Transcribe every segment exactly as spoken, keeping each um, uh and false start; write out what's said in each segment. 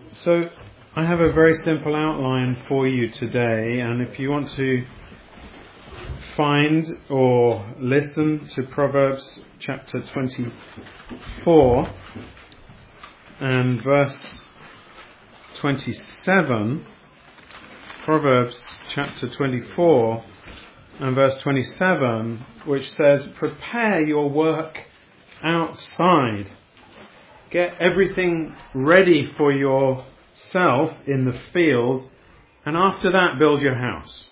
So I have a very simple outline for you today, and if you want to find or listen to Proverbs chapter twenty-four and verse twenty-seven, Proverbs chapter twenty-four and verse twenty-seven, which says, "Prepare your work outside. Get everything ready for yourself in the field, and after that build your house."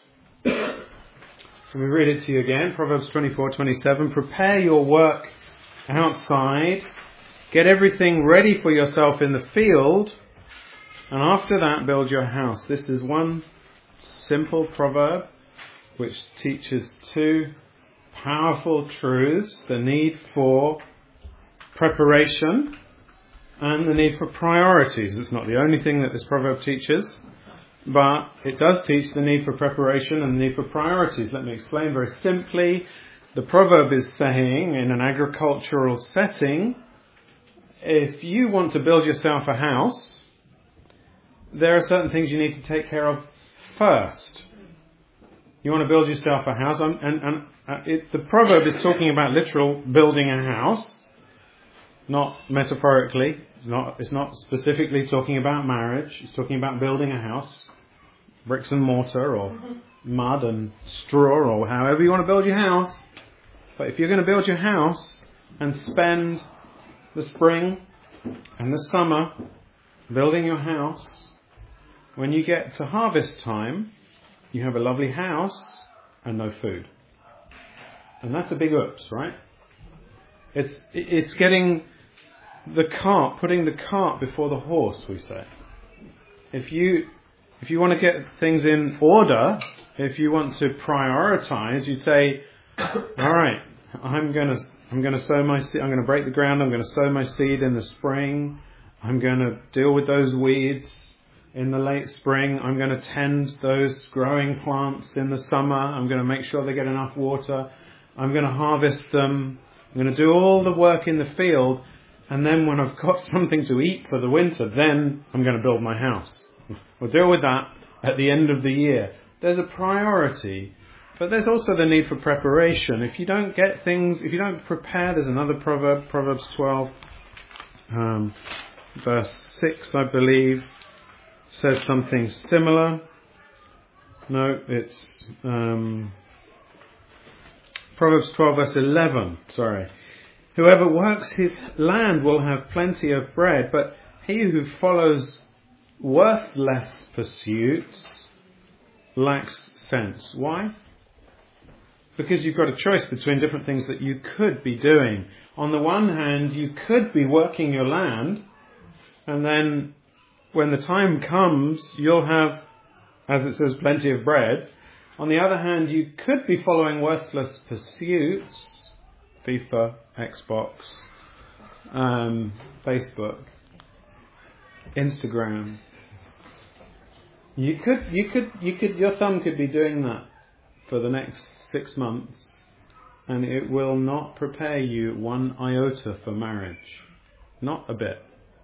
Let me read it to you again. Proverbs twenty-four twenty-seven. "Prepare your work outside. Get everything ready for yourself in the field, and after that build your house." This is one simple proverb which teaches two powerful truths: the need for preparation and the need for priorities. It's not the only thing that this proverb teaches, but it does teach the need for preparation and the need for priorities. Let me explain very simply. The proverb is saying, in an agricultural setting, if you want to build yourself a house, there are certain things you need to take care of first. You want to build yourself a house, and, and, and it, the proverb is talking about literal building a house, not metaphorically. It's not, it's not specifically talking about marriage. It's talking about building a house, bricks and mortar, or mud and straw, or however you want to build your house. But if you're going to build your house and spend the spring and the summer building your house, when you get to harvest time, you have a lovely house and no food. And that's a big oops, right? It's it's getting the cart, putting the cart before the horse, we say. If you if you want to get things in order, if you want to prioritize, you say, all right, I'm going to I'm going to sow my seed. I'm going to break the ground. I'm going to sow my seed in the spring. I'm going to deal with those weeds in the late spring. I'm going to tend those growing plants in the summer. I'm going to make sure they get enough water. I'm going to harvest them. I'm going to do all the work in the field. And then when I've got something to eat for the winter, then I'm going to build my house. We'll deal with that at the end of the year. There's a priority, but there's also the need for preparation. If you don't get things, if you don't prepare, there's another proverb, Proverbs twelve, um, verse six, I believe, says something similar. No, it's um, Proverbs twelve, verse eleven, sorry. "Whoever works his land will have plenty of bread, but he who follows worthless pursuits lacks sense." Why? Because you've got a choice between different things that you could be doing. On the one hand, you could be working your land, and then when the time comes, you'll have, as it says, plenty of bread. On the other hand, you could be following worthless pursuits, FIFA, Xbox, um, Facebook, Instagram. You could, you could, you could, your thumb could be doing that for the next six months, and it will not prepare you one iota for marriage, not a bit.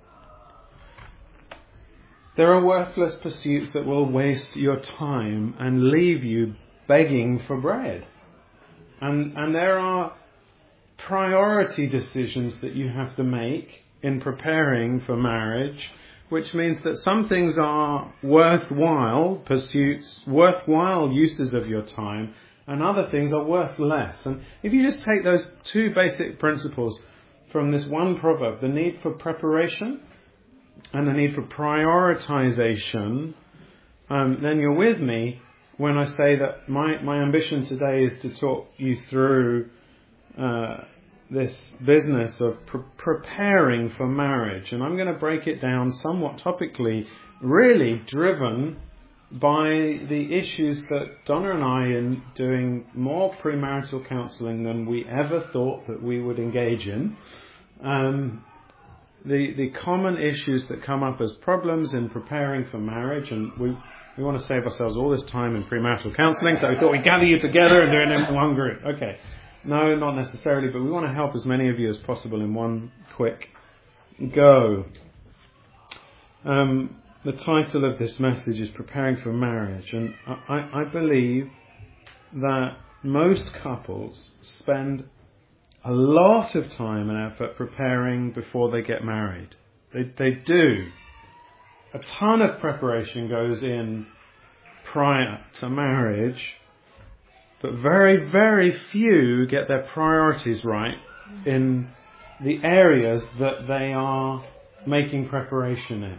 There are worthless pursuits that will waste your time and leave you begging for bread, and and there are priority decisions that you have to make in preparing for marriage, which means that some things are worthwhile pursuits, worthwhile uses of your time, and other things are worth less. And if you just take those two basic principles from this one proverb, the need for preparation and the need for prioritization, um, then you're with me when I say that my, my ambition today is to talk you through uh, this business of pre- preparing for marriage. And I'm going to break it down somewhat topically, really driven by the issues that Donna and I, in doing more premarital counselling than we ever thought that we would engage in, um, the the common issues that come up as problems in preparing for marriage. And we, we want to save ourselves all this time in premarital counselling, so we thought we'd gather you together and do it in one group. Okay. No, not necessarily, but we want to help as many of you as possible in one quick go. Um, the title of this message is Preparing for Marriage, and I, I believe that most couples spend a lot of time and effort preparing before they get married. They, they do. A ton of preparation goes in prior to marriage, but very, very few get their priorities right in the areas that they are making preparation in.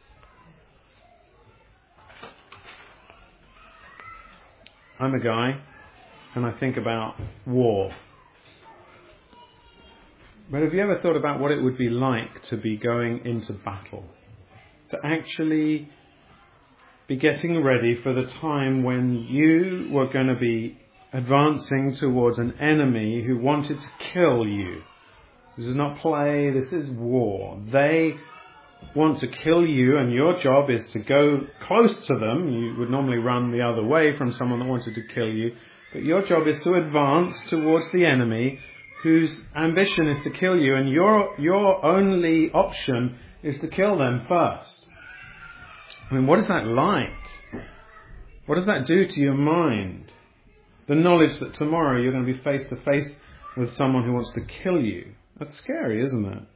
I'm a guy, and I think about war. But have you ever thought about what it would be like to be going into battle? To actually be getting ready for the time when you were going to be advancing towards an enemy who wanted to kill you. This is not play, this is war. They want to kill you, and your job is to go close to them. You would normally run the other way from someone that wanted to kill you. But your job is to advance towards the enemy whose ambition is to kill you, and your your only option is to kill them first. I mean, what is that like? What does that do to your mind? The knowledge that tomorrow you're going to be face to face with someone who wants to kill you. That's scary, isn't it?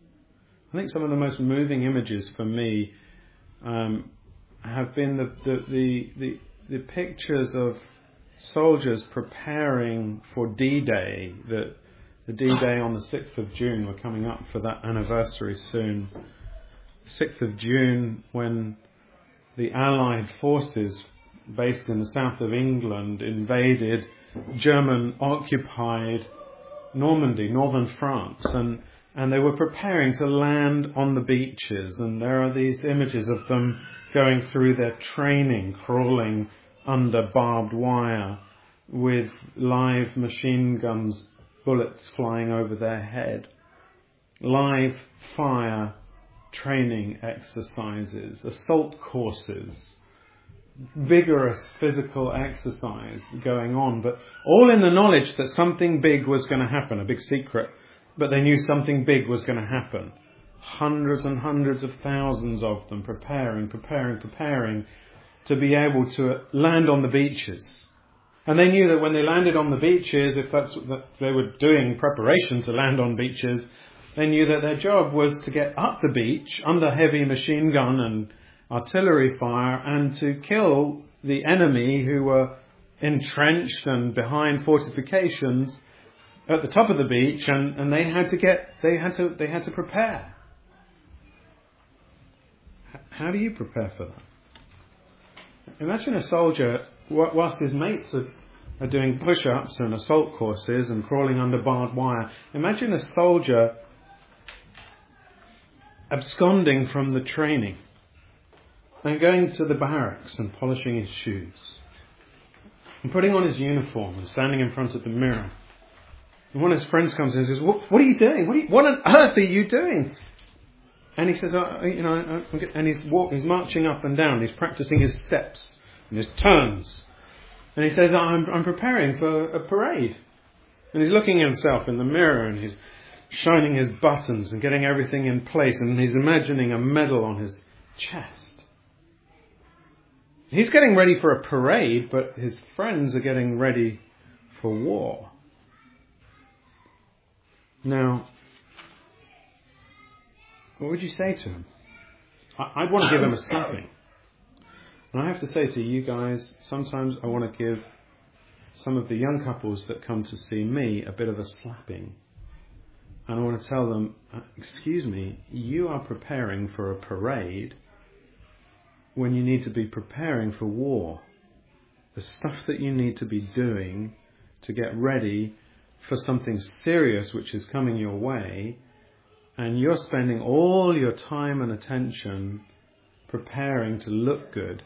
I think some of the most moving images for me um, have been the the, the the the pictures of soldiers preparing for D-Day. The, the D-Day on the sixth of June. We're coming up for that anniversary soon. sixth of June, when the Allied forces based in the south of England invaded German-occupied Normandy, northern France, and and they were preparing to land on the beaches, and there are these images of them going through their training, crawling under barbed wire with live machine guns, bullets flying over their head, live fire training exercises, assault courses, vigorous physical exercise going on, but all in the knowledge that something big was going to happen, a big secret, but they knew something big was going to happen. Hundreds and hundreds of thousands of them preparing, preparing, preparing to be able to land on the beaches. And they knew that when they landed on the beaches, if that's what they were doing preparation to land on beaches, they knew that their job was to get up the beach under heavy machine gun and artillery fire and to kill the enemy who were entrenched and behind fortifications at the top of the beach, and, and they had to get they had to they had to prepare. How do you prepare for that? Imagine a soldier, whilst his mates are, are doing push-ups and assault courses and crawling under barbed wire. Imagine a soldier absconding from the training and going to the barracks and polishing his shoes and putting on his uniform and standing in front of the mirror. And one of his friends comes in and says, "What, what are you doing? What, are you, what on earth are you doing?" And he says, oh, you know, and he's walk, he's marching up and down. He's practicing his steps and his turns. And he says, I'm, I'm preparing for a parade. And he's looking at himself in the mirror, and he's shining his buttons and getting everything in place. And he's imagining a medal on his chest. He's getting ready for a parade, but his friends are getting ready for war. Now, what would you say to him? I'd want to give him a slapping. And I have to say to you guys, sometimes I want to give some of the young couples that come to see me a bit of a slapping. And I want to tell them, excuse me, you are preparing for a parade when you need to be preparing for war. The stuff that you need to be doing to get ready for something serious which is coming your way, and you're spending all your time and attention preparing to look good.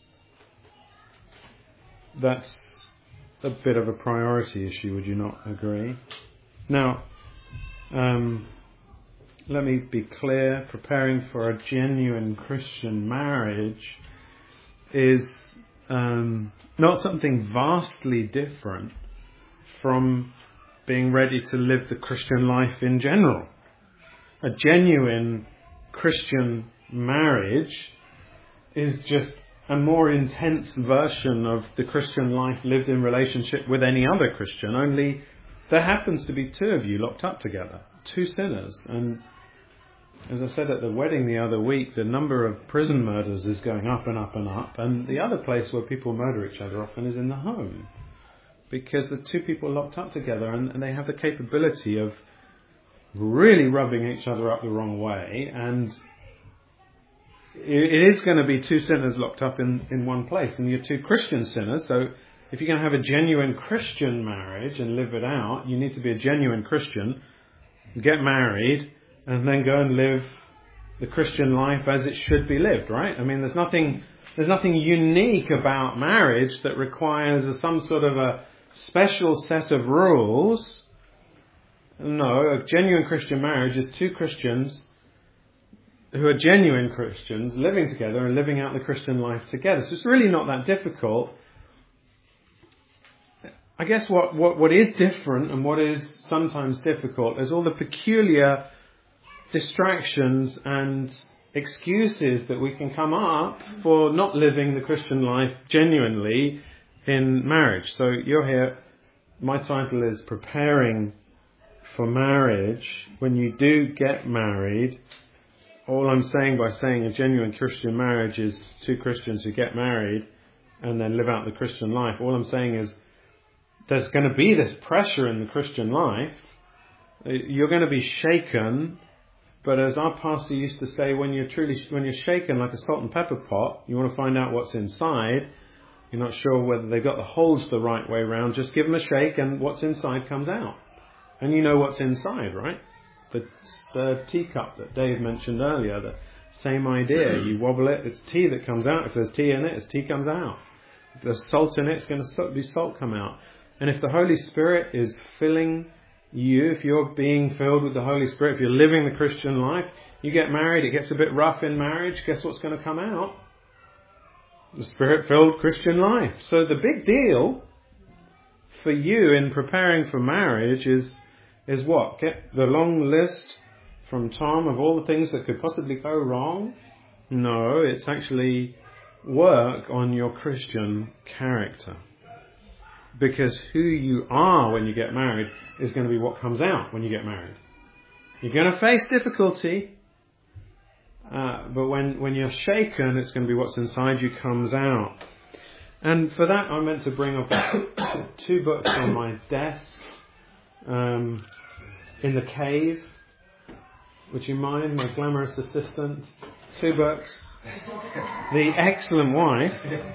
That's a bit of a priority issue, would you not agree? Now, um, let me be clear, preparing for a genuine Christian marriage is um, not something vastly different from being ready to live the Christian life in general. A genuine Christian marriage is just a more intense version of the Christian life lived in relationship with any other Christian, only there happens to be two of you locked up together, two sinners. And as I said at the wedding the other week, the number of prison murders is going up and up and up, and the other place where people murder each other often is in the home, because the two people locked up together, and, and they have the capability of really rubbing each other up the wrong way, and it is going to be two sinners locked up in, in one place, and you're two Christian sinners. So if you're going to have a genuine Christian marriage and live it out, you need to be a genuine Christian, get married, and then go and live the Christian life as it should be lived, right? I mean, there's nothing there's nothing unique about marriage that requires a, some sort of a special set of rules. No, a genuine Christian marriage is two Christians who are genuine Christians living together and living out the Christian life together. So it's really not that difficult. I guess what, what, what is different and what is sometimes difficult is all the peculiar distractions and excuses that we can come up for not living the Christian life genuinely in marriage. So you're here, my title is Preparing for Marriage. When you do get married, all I'm saying by saying a genuine Christian marriage is two Christians who get married and then live out the Christian life. All I'm saying is there's going to be this pressure in the Christian life. You're going to be shaken, but as our pastor used to say, when you're truly, when you're shaken like a salt and pepper pot, you want to find out what's inside. You're not sure whether they've got the holes the right way round. Just give them a shake and what's inside comes out. And you know what's inside, right? The, the teacup that Dave mentioned earlier, the same idea. You wobble it, it's tea that comes out. If there's tea in it, it's tea comes out. If there's salt in it, it's going to be salt come out. And if the Holy Spirit is filling you, if you're being filled with the Holy Spirit, if you're living the Christian life, you get married, it gets a bit rough in marriage, guess what's going to come out? The Spirit-filled Christian life. So the big deal for you in preparing for marriage is is what? Get the long list from Tom of all the things that could possibly go wrong? No, it's actually work on your Christian character. Because who you are when you get married is going to be what comes out when you get married. You're going to face difficulty, uh, but when, when you're shaken, it's going to be what's inside you comes out. And for that, I meant to bring up two books on my desk. Um, in the cave, would you mind, my glamorous assistant? Two books. The Excellent Wife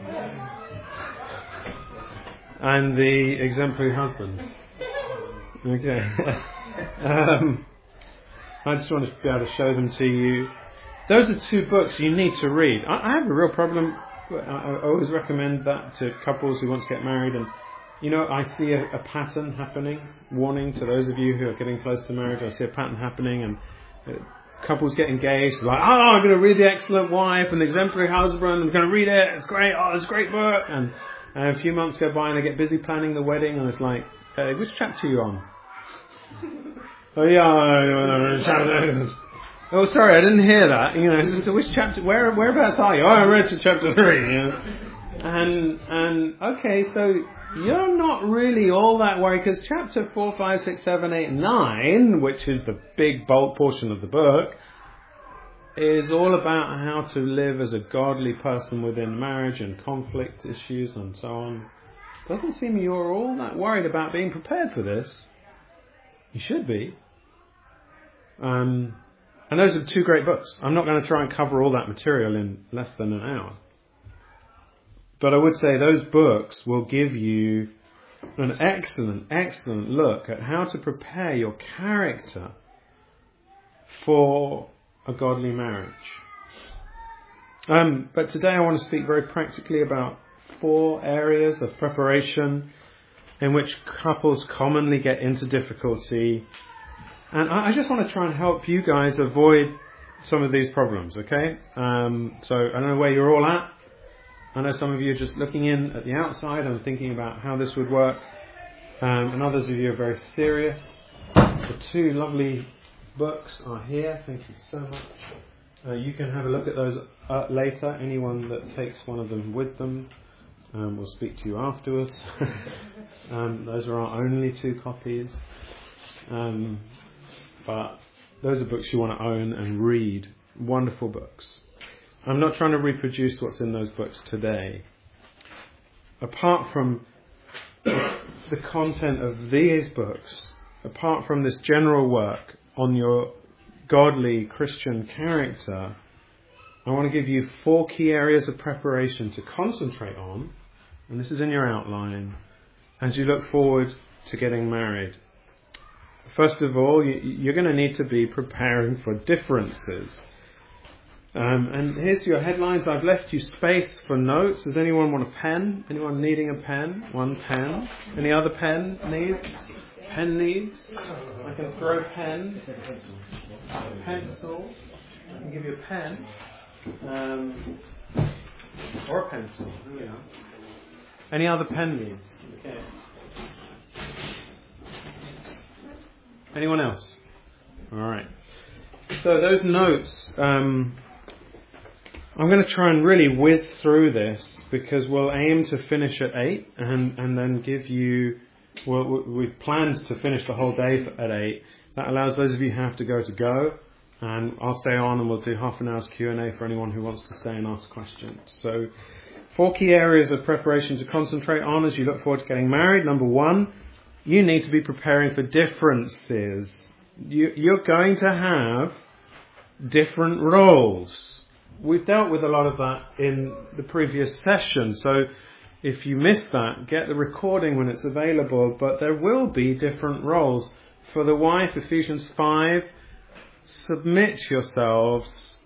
and The Exemplary Husband. Okay. um, I just want to be able to show them to you. Those are two books you need to read. I, I have a real problem. I, I always recommend that to couples who want to get married, and you know, I see a, a pattern happening. Warning to those of you who are getting close to marriage, I see a pattern happening, and uh, couples get engaged, like, oh, I'm going to read The Excellent Wife and The Exemplary Husband, I'm going to read it, it's great, oh, it's a great book. And uh, a few months go by and they get busy planning the wedding, and it's like, hey, which chapter are you on? oh, yeah, chapter. Oh, sorry, I didn't hear that. You know, so which chapter, where, whereabouts are you? Oh, I read to chapter three. You know? And, and, okay, so you're not really all that worried, because chapter four, five, six, seven, eight, nine, which is the big bulk portion of the book, is all about how to live as a godly person within marriage and conflict issues and so on. Doesn't seem you're all that worried about being prepared for this. You should be. Um, and those are two great books. I'm not going to try and cover all that material in less than an hour. But I would say those books will give you an excellent, excellent look at how to prepare your character for a godly marriage. Um, but today I want to speak very practically about four areas of preparation in which couples commonly get into difficulty. And I, I just want to try and help you guys avoid some of these problems, okay? Um, so I don't know where you're all at. I know some of you are just looking in at the outside and thinking about how this would work. Um, and others of you are very serious. The two lovely books are here. Thank you so much. Uh, you can have a look at those uh, later. Anyone that takes one of them with them um, will speak to you afterwards. um, those are our only two copies. Um, but those are books you want to own and read. Wonderful books. I'm not trying to reproduce what's in those books today. Apart from the content of these books, apart from this general work on your godly Christian character, I want to give you four key areas of preparation to concentrate on, and this is in your outline, as you look forward to getting married. First of all, you're going to need to be preparing for differences. Um, and here's your headlines. I've left you space for notes. Does anyone want a pen? Anyone needing a pen? One pen. Any other pen needs? Pen needs? I can throw pens. Pencils. I can give you a pen. Um, or a pencil. Here we are. Any other pen needs? Okay. Anyone else? All right. So those notes, um, I'm going to try and really whiz through this because we'll aim to finish at eight and, and then give you, well, we've planned to finish the whole day at eight. That allows those of you who have to go to go, and I'll stay on and we'll do half an hour's Q and A for anyone who wants to stay and ask questions. So four key areas of preparation to concentrate on as you look forward to getting married. Number one, you need to be preparing for differences. You, you're going to have different roles. We've dealt with a lot of that in the previous session, so if you missed that, get the recording when it's available, but there will be different roles. For the wife, Ephesians five, submit yourselves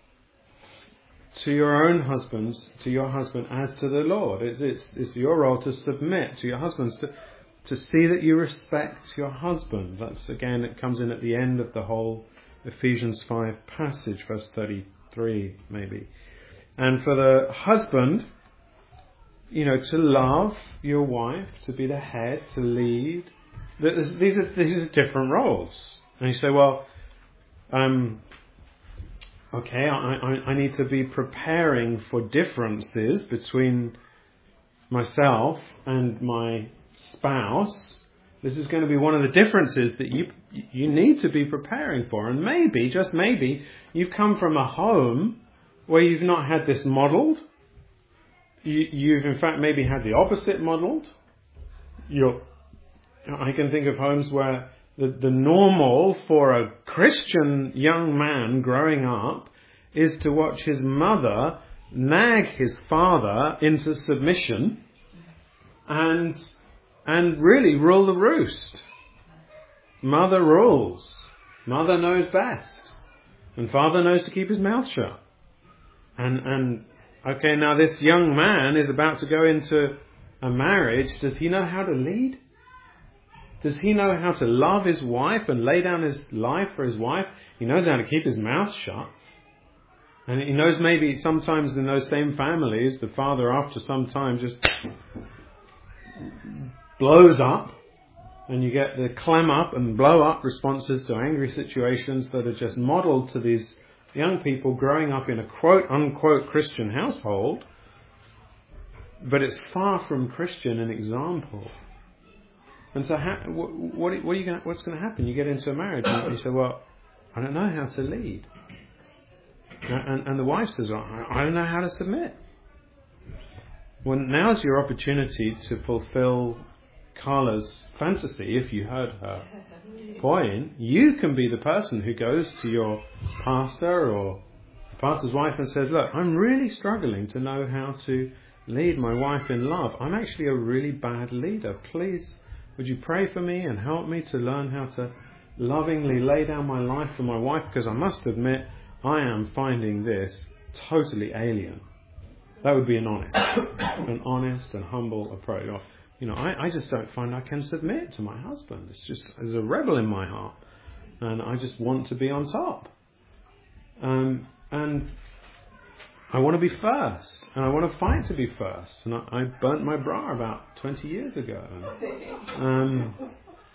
to your own husbands, to your husband as to the Lord. It's, it's, it's your role to submit to your husbands, to, to see that you respect your husband. That's, again, it comes in at the end of the whole Ephesians five passage, verse thirty-three maybe. And for the husband, you know, to love your wife, to be the head, to lead. These are, these are different roles. And you say, well, um, okay, I, I, I need to be preparing for differences between myself and my spouse. This is going to be one of the differences that you you need to be preparing for. And maybe, just maybe, you've come from a home where you've not had this modelled. You, you've in fact maybe had the opposite modelled. You're, I can think of homes where the, the normal for a Christian young man growing up is to watch his mother nag his father into submission and and really rule the roost. Mother rules. Mother knows best. And father knows to keep his mouth shut. And, and, okay, now this young man is about to go into a marriage. Does he know how to lead? Does he know how to love his wife and lay down his life for his wife? He knows how to keep his mouth shut. And he knows maybe sometimes in those same families, the father after some time just blows up, and you get the clam up and blow up responses to angry situations that are just modelled to these young people growing up in a quote unquote Christian household, but it's far from Christian an example. And so, how, what, what, what are you going? What's going to happen? You get into a marriage and you say, "Well, I don't know how to lead," and, and the wife says, "I, I don't know how to submit." Well, now's your opportunity to fulfill Carla's fantasy. If you heard her point, you can be the person who goes to your pastor or the pastor's wife and says, "Look, I'm really struggling to know how to lead my wife in love. I'm actually a really bad leader. Please, would you pray for me and help me to learn how to lovingly lay down my life for my wife, because I must admit I am finding this totally alien." That would be an honest, an honest and humble approach. You know, I, I just don't find I can submit to my husband. It's just, there's a rebel in my heart, and I just want to be on top. Um, and I want to be first, and I want to fight to be first. And I, I burnt my bra about twenty years ago. Um,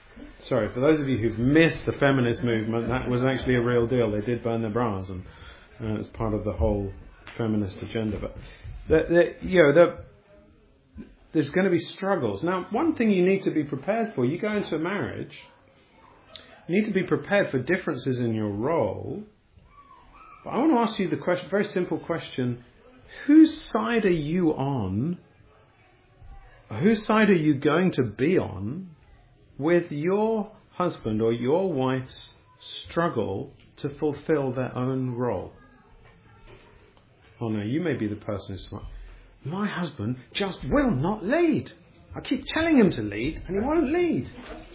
sorry, for those of you who've missed the feminist movement, that was actually a real deal. They did burn their bras, and Uh, it's part of the whole feminist agenda. But the, the, you know, the, there's going to be struggles. Now, one thing you need to be prepared for, you go into a marriage, you need to be prepared for differences in your role. But I want to ask you the question, very simple question: whose side are you on? Whose side are you going to be on with your husband or your wife's struggle to fulfill their own role? Oh no, you may be the person who's like, my husband just will not lead. I keep telling him to lead and he won't lead.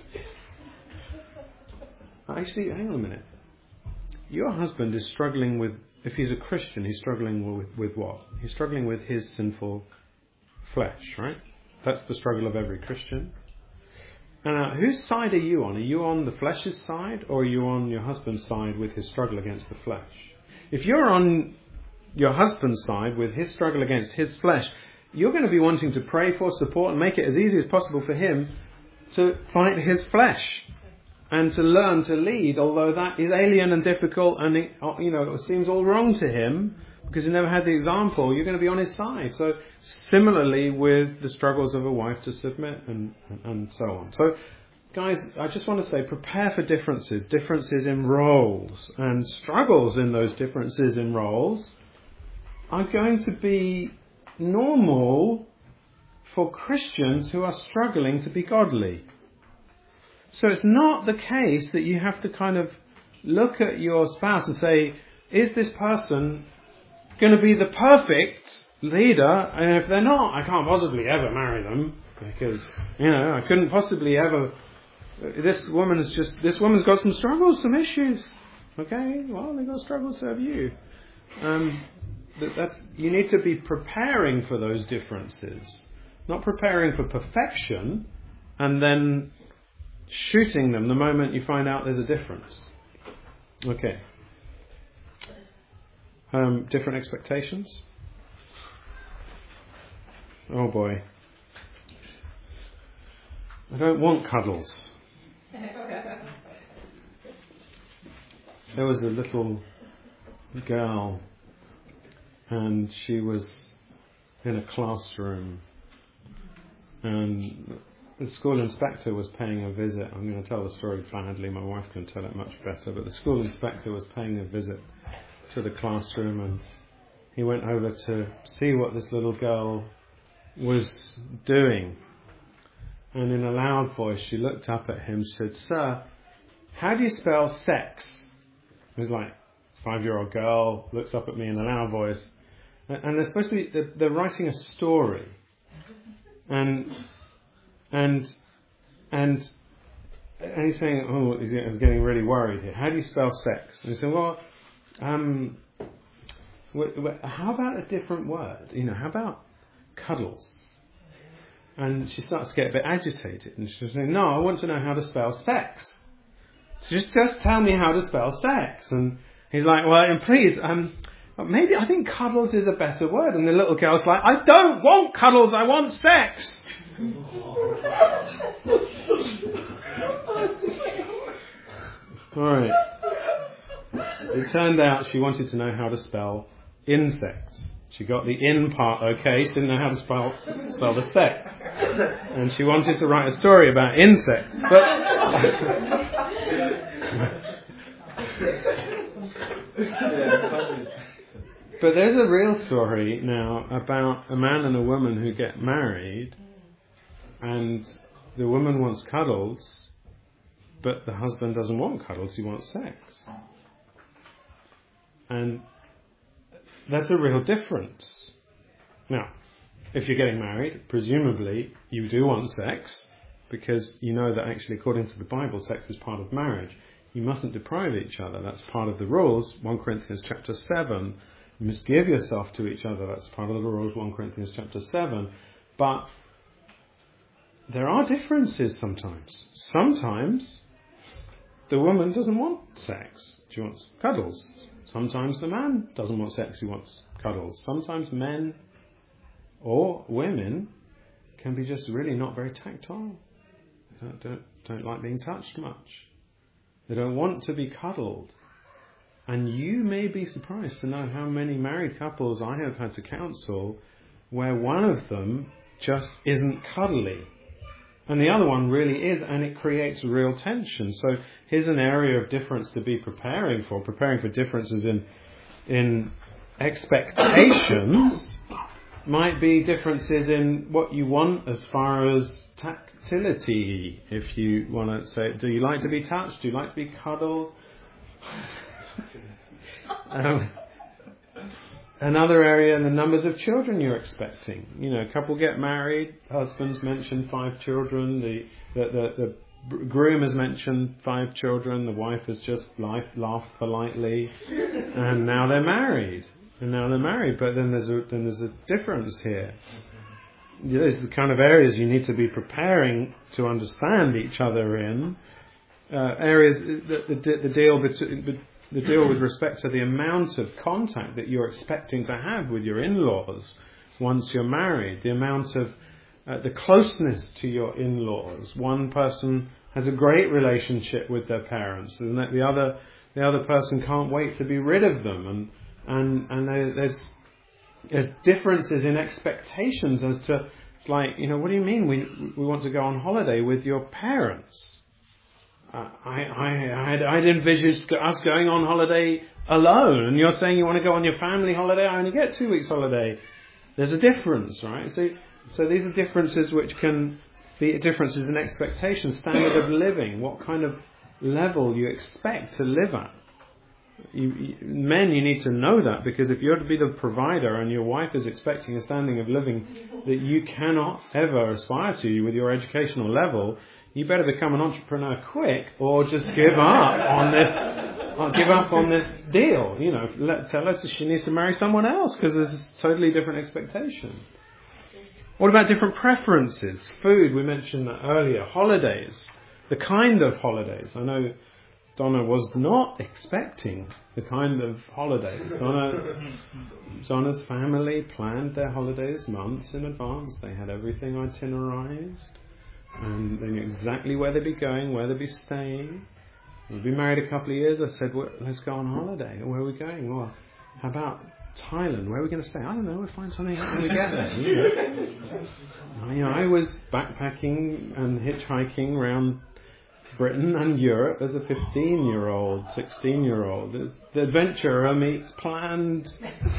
Actually, hang on a minute. Your husband is struggling with, if he's a Christian, he's struggling with, with what? He's struggling with his sinful flesh, right? That's the struggle of every Christian. And now, whose side are you on? Are you on the flesh's side, or are you on your husband's side with his struggle against the flesh? If you're on your husband's side with his struggle against his flesh, you're going to be wanting to pray for, support, and make it as easy as possible for him to fight his flesh and to learn to lead, although that is alien and difficult and it, you know, it seems all wrong to him because he never had the example. You're going to be on his side. So similarly with the struggles of a wife to submit and, and so on. So guys, I just want to say, prepare for differences, differences in roles, and struggles in those differences in roles are going to be normal for Christians who are struggling to be godly. So it's not the case that you have to kind of look at your spouse and say, is this person going to be the perfect leader? And if they're not, I can't possibly ever marry them because, you know, I couldn't possibly ever. This woman is just, this woman's got some struggles, some issues. Okay, well, they've got struggles, so have you. Um, that, that's, you need to be preparing for those differences, not preparing for perfection and then shooting them the moment you find out there's a difference. Okay. Um, different expectations? Oh boy. I don't want cuddles. There was a little girl and she was in a classroom and the school inspector was paying a visit. I'm going to tell the story badly, my wife can tell it much better, but the school inspector was paying a visit to the classroom and he went over to see what this little girl was doing. And in a loud voice she looked up at him and said, "Sir, how do you spell sex?" It was like, five-year-old girl looks up at me in a loud voice. And they're supposed to be, they're, they're writing a story. And And and and he's saying, oh, he's getting really worried here. How do you spell sex? And he said, well, um, how about a different word? You know, how about cuddles? And she starts to get a bit agitated, and she's saying, no, I want to know how to spell sex. So just just tell me how to spell sex. And he's like, well, and please, um, maybe I think cuddles is a better word. And the little girl's like, I don't want cuddles, I want sex. Alright. It turned out she wanted to know how to spell insects. She got the in part okay, she didn't know how to spell spell the sex. And she wanted to write a story about insects. But But there's a real story now about a man and a woman who get married. And the woman wants cuddles, but the husband doesn't want cuddles, he wants sex. And that's a real difference. Now, if you're getting married, presumably you do want sex, because you know that actually according to the Bible, sex is part of marriage. You mustn't deprive each other, that's part of the rules. First Corinthians chapter seven, you must give yourself to each other, that's part of the rules, First Corinthians chapter seven. But there are differences sometimes. Sometimes the woman doesn't want sex. She wants cuddles. Sometimes the man doesn't want sex. He wants cuddles. Sometimes men or women can be just really not very tactile. They don't, don't, don't like being touched much. They don't want to be cuddled. And you may be surprised to know how many married couples I have had to counsel where one of them just isn't cuddly. And the other one really is, and it creates real tension. So here's an area of difference to be preparing for, preparing for differences in in expectations. Might be differences in what you want as far as tactility. If you want to say, do you like to be touched? Do you like to be cuddled? um, Another area in the numbers of children you're expecting. You know, a couple get married, husbands mention five children, the the, the, the groom has mentioned five children, the wife has just life, laughed politely, and now they're married. And now they're married, but then there's a, then there's a difference here. These are the kind of areas you need to be preparing to understand each other in. Uh, areas, the, the, the deal between... The deal with respect to the amount of contact that you're expecting to have with your in-laws once you're married, the amount of uh, the closeness to your in-laws. One person has a great relationship with their parents, and the other the other person can't wait to be rid of them, and and and there, there's there's differences in expectations as to, it's like, you know, what do you mean we we want to go on holiday with your parents? Uh, I, I, I'd, I'd envisaged us going on holiday alone, and you're saying you want to go on your family holiday. I only get two weeks holiday. There's a difference, right? So, so these are differences which can be differences in expectations, standard of living, what kind of level you expect to live at. You, you, men, you need to know that, because if you're to be the provider and your wife is expecting a standing of living that you cannot ever aspire to with your educational level, you better become an entrepreneur quick, or just give up on this. Or give up on this deal. You know, let, tell her she needs to marry someone else, because there's a totally different expectation. What about different preferences? Food, we mentioned that earlier. Holidays, the kind of holidays. I know Donna was not expecting the kind of holidays. Donna, Donna's family planned their holidays months in advance. They had everything itinerized. And they knew exactly where they'd be going, where they'd be staying. We'd been married a couple of years. I said, well, let's go on holiday. Where are we going? Well, how about Thailand? Where are we going to stay? I don't know. We'll find something out when we get there. You know. you know, I was backpacking and hitchhiking around Britain and Europe as a fifteen-year-old, sixteen-year-old. The adventurer meets planned,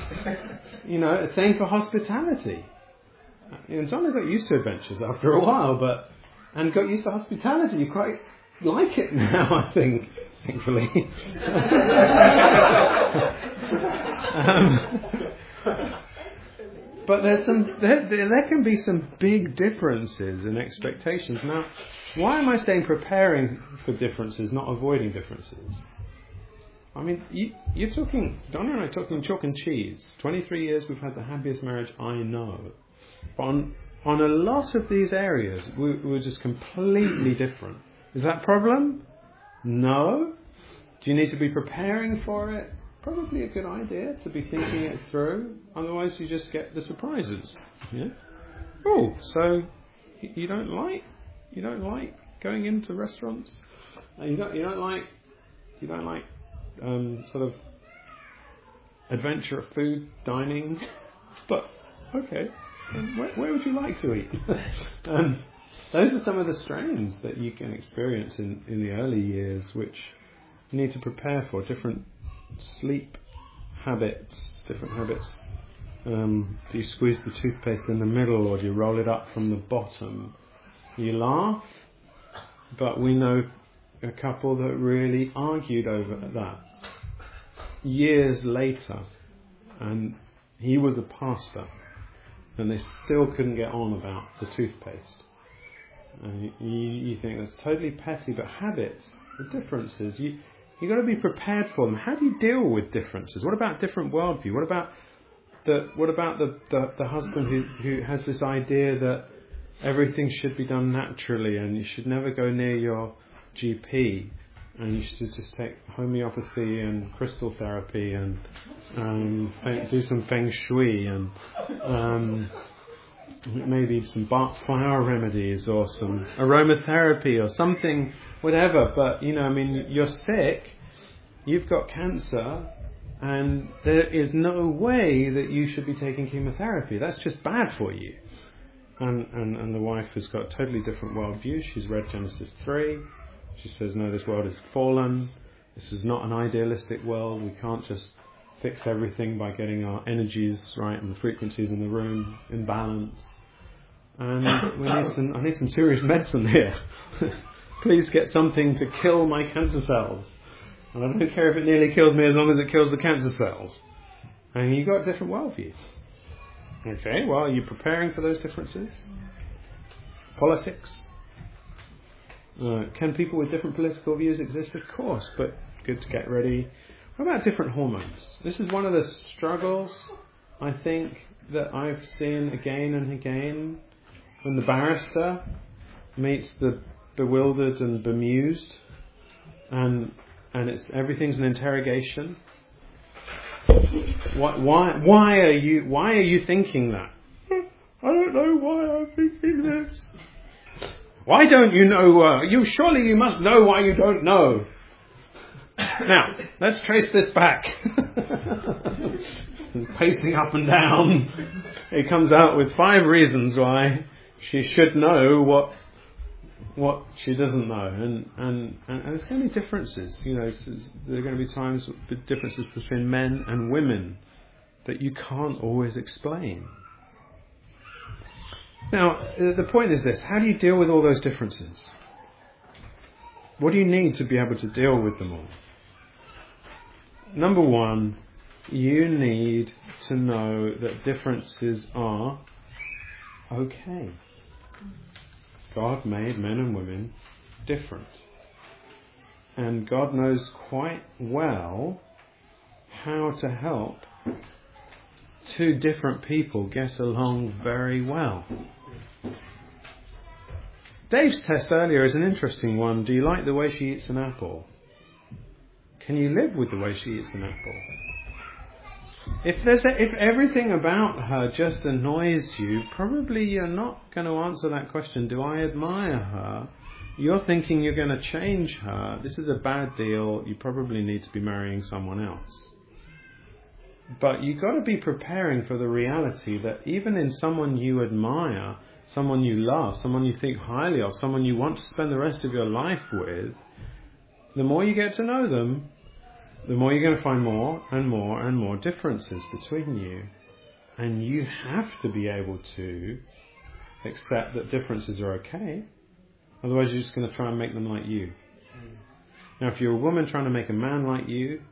you know, same for hospitality. You know, Donna got used to adventures after a while, but and got used to hospitality. You quite like it now, I think, thankfully. um, but there's some there, there can be some big differences in expectations. Now, why am I saying preparing for differences, not avoiding differences? I mean, you, you're talking, Donna and I are talking chalk and cheese. twenty-three years we've had the happiest marriage I know. But on, on a lot of these areas, we, we're just completely different. Is that a problem? No. Do you need to be preparing for it? Probably a good idea to be thinking it through. Otherwise, you just get the surprises. Yeah. Oh, so you don't like you don't like going into restaurants? You don't you don't like you don't like um, sort of adventure food dining? But okay. Where, where would you like to eat? um, those are some of the strains that you can experience in, in the early years, which you need to prepare for. Different sleep habits, different habits. Um, do you squeeze the toothpaste in the middle, or do you roll it up from the bottom? You laugh, but we know a couple that really argued over that years later, and he was a pastor. And they still couldn't get on about the toothpaste. And you, you think that's totally petty, but habits, the differences, you you got to be prepared for them. How do you deal with differences? What about different worldview? What about the what about the, the, the husband who, who has this idea that everything should be done naturally, and you should never go near your G P, and you should just take homeopathy and crystal therapy and um, do some feng shui and um, maybe some Bach's flower remedies or some aromatherapy or something, whatever. But, you know, I mean, you're sick you've got cancer and there is no way that you should be taking chemotherapy. That's just bad for you. And, and, and the wife has got a totally different worldview. She's read Genesis three. She says, no, this world is fallen. This is not an idealistic world. We can't just fix everything by getting our energies right and the frequencies in the room in balance. And we need some, I need some serious medicine here. Please get something to kill my cancer cells. And I don't care if it nearly kills me as long as it kills the cancer cells. And you've got different worldviews. Okay, well, are you preparing for those differences? Politics? Uh, can people with different political views exist? Of course, but good to get ready. What about different hormones? This is one of the struggles, I think, that I've seen again and again when the barrister meets the bewildered and bemused, and and it's everything's an interrogation. Why, why, why are you, why are you thinking that? I don't know why I'm thinking this. Why don't you know? Uh, you surely you must know why you don't know. Now, let's trace this back. Pacing up and down, it comes out with five reasons why she should know what what she doesn't know, and and, and, and there's going to be differences. You know, it's, it's, there are going to be times with differences between men and women that you can't always explain. Now, the point is this: how do you deal with all those differences? What do you need to be able to deal with them all? Number one, you need to know that differences are okay. God made men and women different. And God knows quite well how to help two different people get along very well. Dave's test earlier is an interesting one. Do you like the way she eats an apple? Can you live with the way she eats an apple? If there's a, if everything about her just annoys you, probably you're not going to answer that question, do I admire her? You're thinking you're going to change her. This is a bad deal. You probably need to be marrying someone else. But you've got to be preparing for the reality that even in someone you admire, someone you love, someone you think highly of, someone you want to spend the rest of your life with, the more you get to know them, the more you're going to find more and more and more differences between you. And you have to be able to accept that differences are okay. Otherwise you're just going to try and make them like you. Now if you're a woman trying to make a man like you,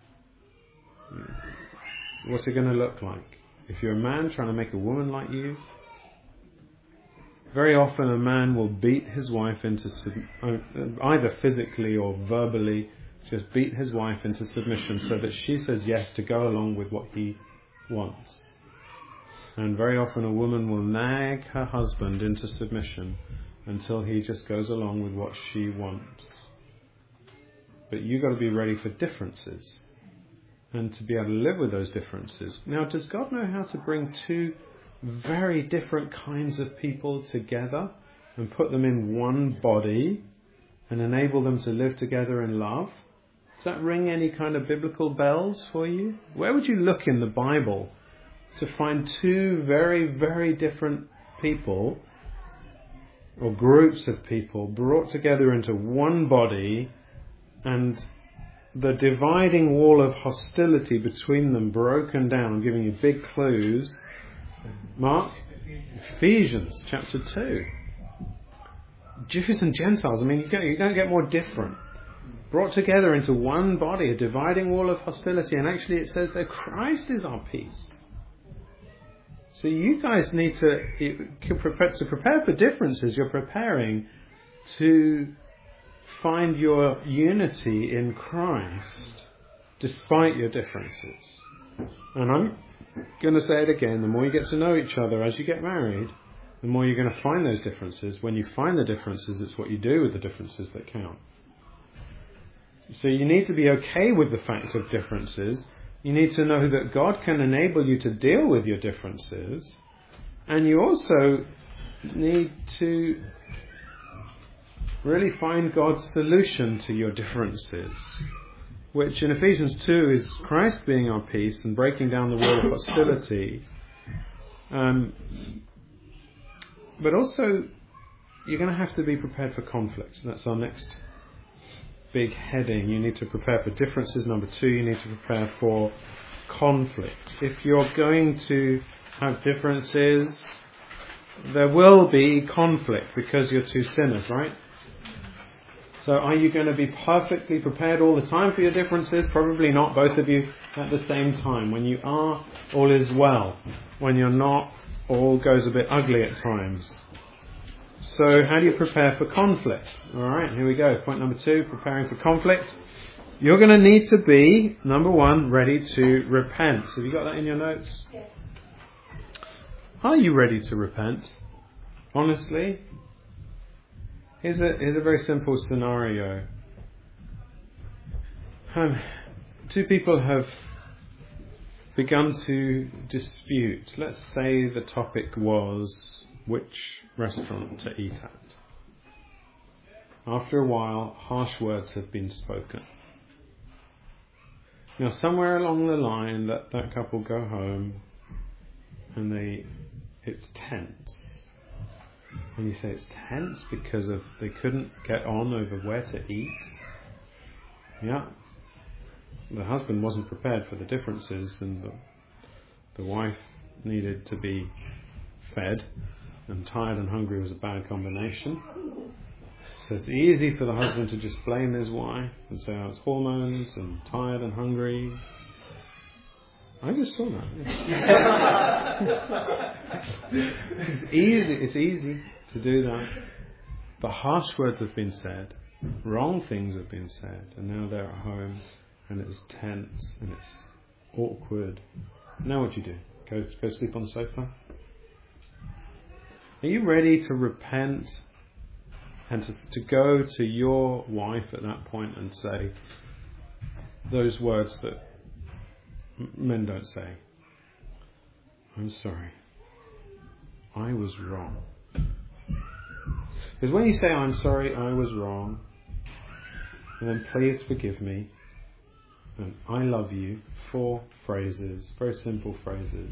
what's it going to look like? If you're a man trying to make a woman like you, very often a man will beat his wife into sub- either physically or verbally, just beat his wife into submission so that she says yes to go along with what he wants. And very often a woman will nag her husband into submission until he just goes along with what she wants. But you've got to be ready for differences and to be able to live with those differences. Now, does God know how to bring two very different kinds of people together and put them in one body and enable them to live together in love? Does that ring any kind of biblical bells for you? Where would you look in the Bible to find two very, very different people or groups of people brought together into one body and the dividing wall of hostility between them broken down? I'm giving you big clues. Mark? Ephesians chapter two. Jews and Gentiles, I mean, you don't, you don't get more different. Brought together into one body, a dividing wall of hostility, and actually it says that Christ is our peace. So you guys need to, to prepare, to prepare for differences, you're preparing to find your unity in Christ despite your differences. And I'm going to say it again, the more you get to know each other as you get married, the more you're going to find those differences. When you find the differences, it's what you do with the differences that count. So you need to be okay with the fact of differences. You need to know that God can enable you to deal with your differences. And you also need to really find God's solution to your differences. which in Ephesians two is Christ being our peace and breaking down the wall of hostility. Um, but also, you're going to have to be prepared for conflict. That's our next big heading. You need to prepare for differences. Number two, you need to prepare for conflict. If you're going to have differences, there will be conflict because you're two sinners, right? So are you going to be perfectly prepared all the time for your differences? Probably not, both of you at the same time. When you are, all is well. When you're not, all goes a bit ugly at times. So how do you prepare for conflict? Alright, here we go. Point number two, preparing for conflict. You're going to need to be, number one, ready to repent. Have you got that in your notes? Are you ready to repent? Honestly? Here's a, here's a very simple scenario. Um, two people have begun to dispute. Let's say the topic was which restaurant to eat at. After a while, harsh words have been spoken. Now, somewhere along the line, that, that couple go home and they, it's tense. And you say it's tense because of they couldn't get on over where to eat. Yeah. The husband wasn't prepared for the differences, and the, the wife needed to be fed, and tired and hungry was a bad combination. So it's easy for the husband to just blame his wife and say, oh, it's hormones and tired and hungry. I just saw that. It's easy, it's easy to do that. But harsh words have been said, wrong things have been said, and now they're at home and it's tense and it's awkward. Now what do you do? Go, go sleep on the sofa? Are you ready to repent and to, to go to your wife at that point and say those words that men don't say? I'm sorry. I was wrong. Because when you say, I'm sorry, I was wrong, and then please forgive me, and I love you, four phrases, very simple phrases.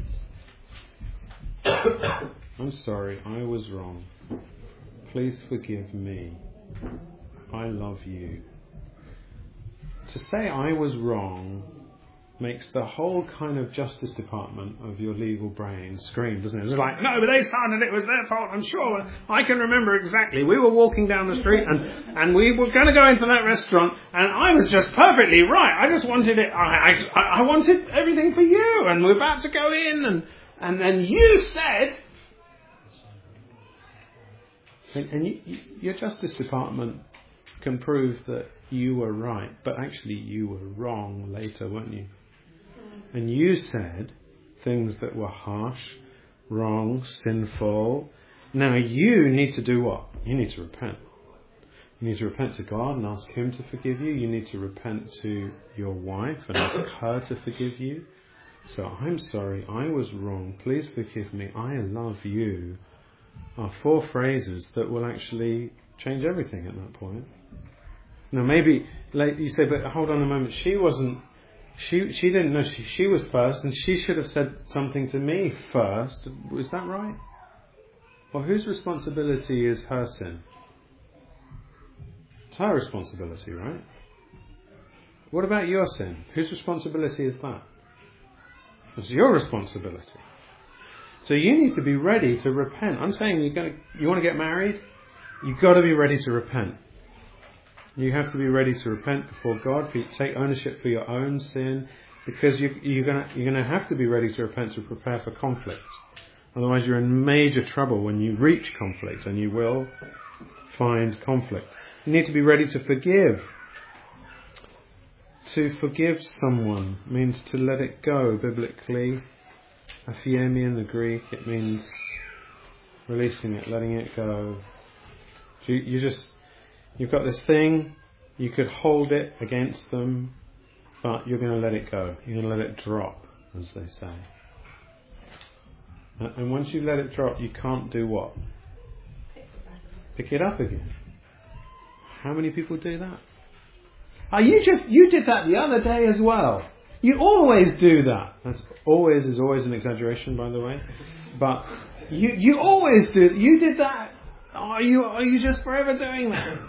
I'm sorry, I was wrong. Please forgive me. I love you. To say I was wrong makes the whole kind of Justice Department of your legal brain scream, doesn't it? It's like, no, but they started it, it was their fault, I'm sure. I can remember exactly. We were walking down the street and, and we were going to go into that restaurant and I was just perfectly right. I just wanted it, I, I, I wanted everything for you, and we're about to go in and, and then you said, and, and you, you, your Justice Department can prove that you were right, but actually you were wrong later, weren't you? And you said things that were harsh, wrong, sinful. Now you need to do what? You need to repent. You need to repent to God and ask Him to forgive you. You need to repent to your wife and ask her to forgive you. So, I'm sorry, I was wrong. Please forgive me. I love you. Are four phrases that will actually change everything at that point. Now maybe, like you say, but hold on a moment, she wasn't, she she didn't know, she, she was first, and she should have said something to me first. Was that right? Well, whose responsibility is her sin? It's her responsibility, right? What about your sin? Whose responsibility is that? It's your responsibility. So you need to be ready to repent. I'm saying you're going to, you want to get married? You've got to be ready to repent. You have to be ready to repent before God, for you, take ownership for your own sin, because you, you're going to, you're going to have to be ready to repent to prepare for conflict. Otherwise you're in major trouble when you reach conflict, and you will find conflict. You need to be ready to forgive. To forgive someone means to let it go biblically. Aphiemi in the Greek, it means releasing it, letting it go. You, you just... You've got this thing, you could hold it against them, but you're going to let it go. You're going to let it drop, as they say. And once you let it drop, you can't do what? Pick it up again. How many people do that? Oh, you just, you did that the other day as well. You always do that. That's always is always an exaggeration, by the way. But you, you always do, you did that. Are you, are you just forever doing that?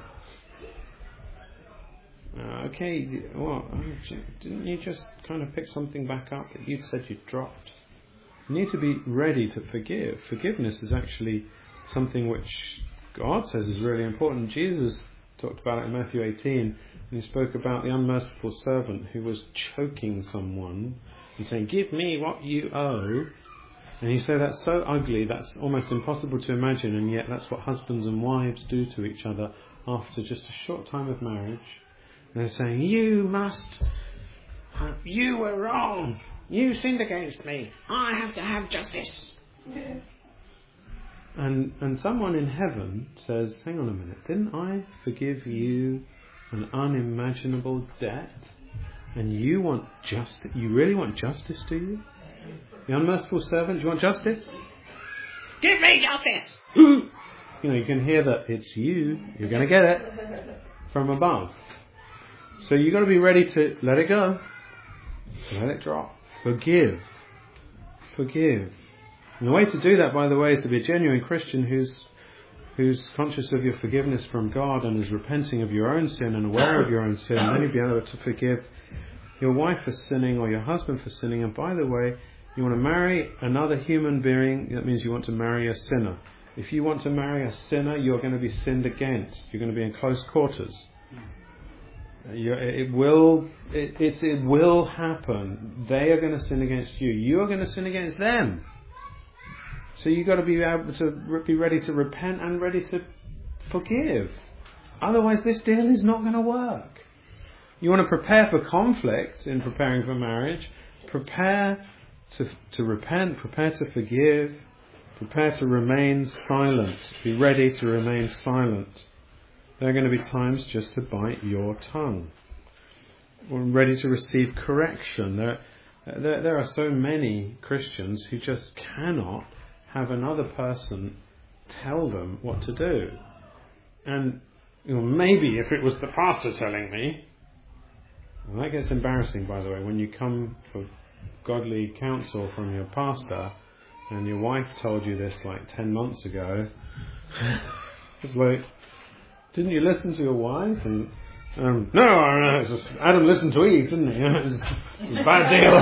Uh, okay, well, didn't you just kind of pick something back up that you said you dropped? You need to be ready to forgive. Forgiveness is actually something which God says is really important. Jesus talked about it in Matthew eighteen, and he spoke about the unmerciful servant who was choking someone and saying, "Give me what you owe." And you say that's so ugly, that's almost impossible to imagine, and yet that's what husbands and wives do to each other after just a short time of marriage. And they're saying, "You must, you were wrong. You sinned against me. I have to have justice." And and someone in heaven says, "Hang on a minute, didn't I forgive you an unimaginable debt? And you want justice? You really want justice, do you? The unmerciful servant, do you want justice? Give me justice!" You know, you can hear that it's you. You're going to get it from above. So you've got to be ready to let it go. Let it drop. Forgive. Forgive. And the way to do that, by the way, is to be a genuine Christian who's who's conscious of your forgiveness from God and is repenting of your own sin and aware of your own sin. And then you'll be able to forgive your wife for sinning or your husband for sinning. And by the way, you want to marry another human being, that means you want to marry a sinner. If you want to marry a sinner, you're going to be sinned against. You're going to be in close quarters. You're, it will it, it, it will happen. They are going to sin against you. You are going to sin against them. So you've got to be able to be ready to repent and ready to forgive. Otherwise, this deal is not going to work. You want to prepare for conflict in preparing for marriage. Prepare to to repent. Prepare to forgive. Prepare to remain silent. Be ready to remain silent. There are going to be times just to bite your tongue. We're ready to receive correction. There, there, there are so many Christians who just cannot have another person tell them what to do. And you know, maybe if it was the pastor telling me, well, that gets embarrassing, by the way, when you come for godly counsel from your pastor and your wife told you this like ten months ago. It's like, didn't you listen to your wife? And um, no, no, it's just, Adam listened to Eve, didn't he? It was, it was a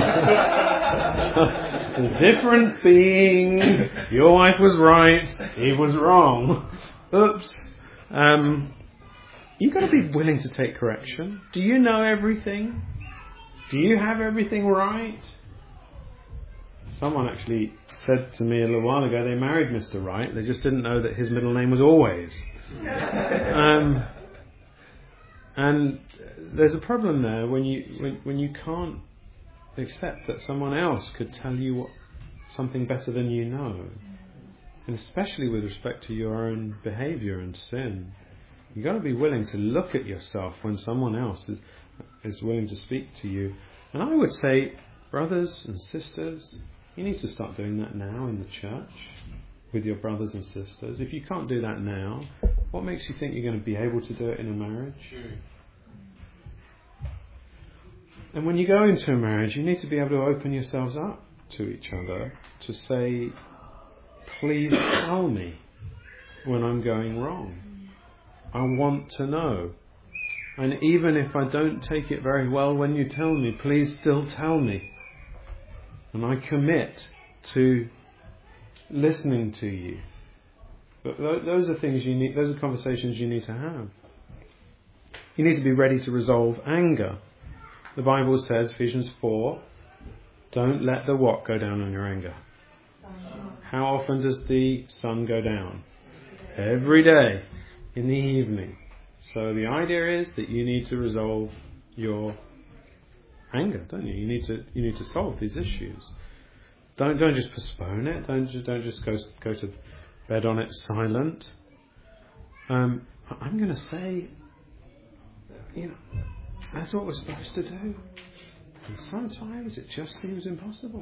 bad deal. The difference being, your wife was right, Eve was wrong. Oops. Um, you've got to be willing to take correction. Do you know everything? Do you have everything right? Someone actually said to me a little while ago they married Mister Right, they just didn't know that his middle name was Always. Um, and there's a problem there when you when, when you can't accept that someone else could tell you what, something better than you know, and especially with respect to your own behaviour and sin. You've got to be willing to look at yourself when someone else is, is willing to speak to you. And I would say, brothers and sisters, you need to start doing that now in the church with your brothers and sisters. If you can't do that now, what makes you think you're going to be able to do it in a marriage? And when you go into a marriage, you need to be able to open yourselves up to each other to say, please tell me when I'm going wrong. I want to know. And even if I don't take it very well when you tell me, please still tell me. And I commit to listening to you. But those are things you need, those are conversations you need to have. You need to be ready to resolve anger. The Bible says, Ephesians four, don't let the what go down on your anger. How often does the sun go down? Every day in the evening. So the idea is that you need to resolve your anger, don't you? You need to you need to solve these issues. Don't don't just postpone it. Don't just don't just go go to bed on it silent. Um, I'm going to say, you know, that's what we're supposed to do. And sometimes it just seems impossible.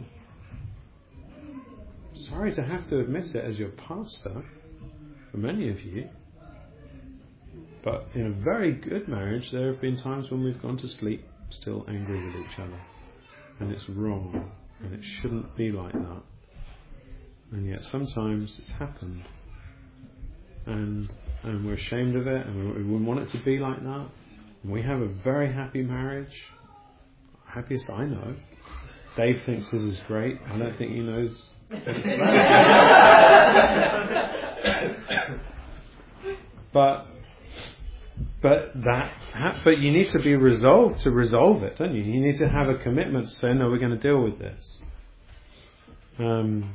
Sorry to have to admit it as your pastor, for many of you. But in a very good marriage, there have been times when we've gone to sleep still angry with each other. And it's wrong. And it shouldn't be like that. And yet sometimes it's happened. And and we're ashamed of it, and we, we wouldn't want it to be like that. And we have a very happy marriage. Happiest I know. Dave thinks this is great. I don't think he knows that it's bad. but but that but you need to be resolved to resolve it, don't you? You need to have a commitment to say, no, we're going to deal with this. Um,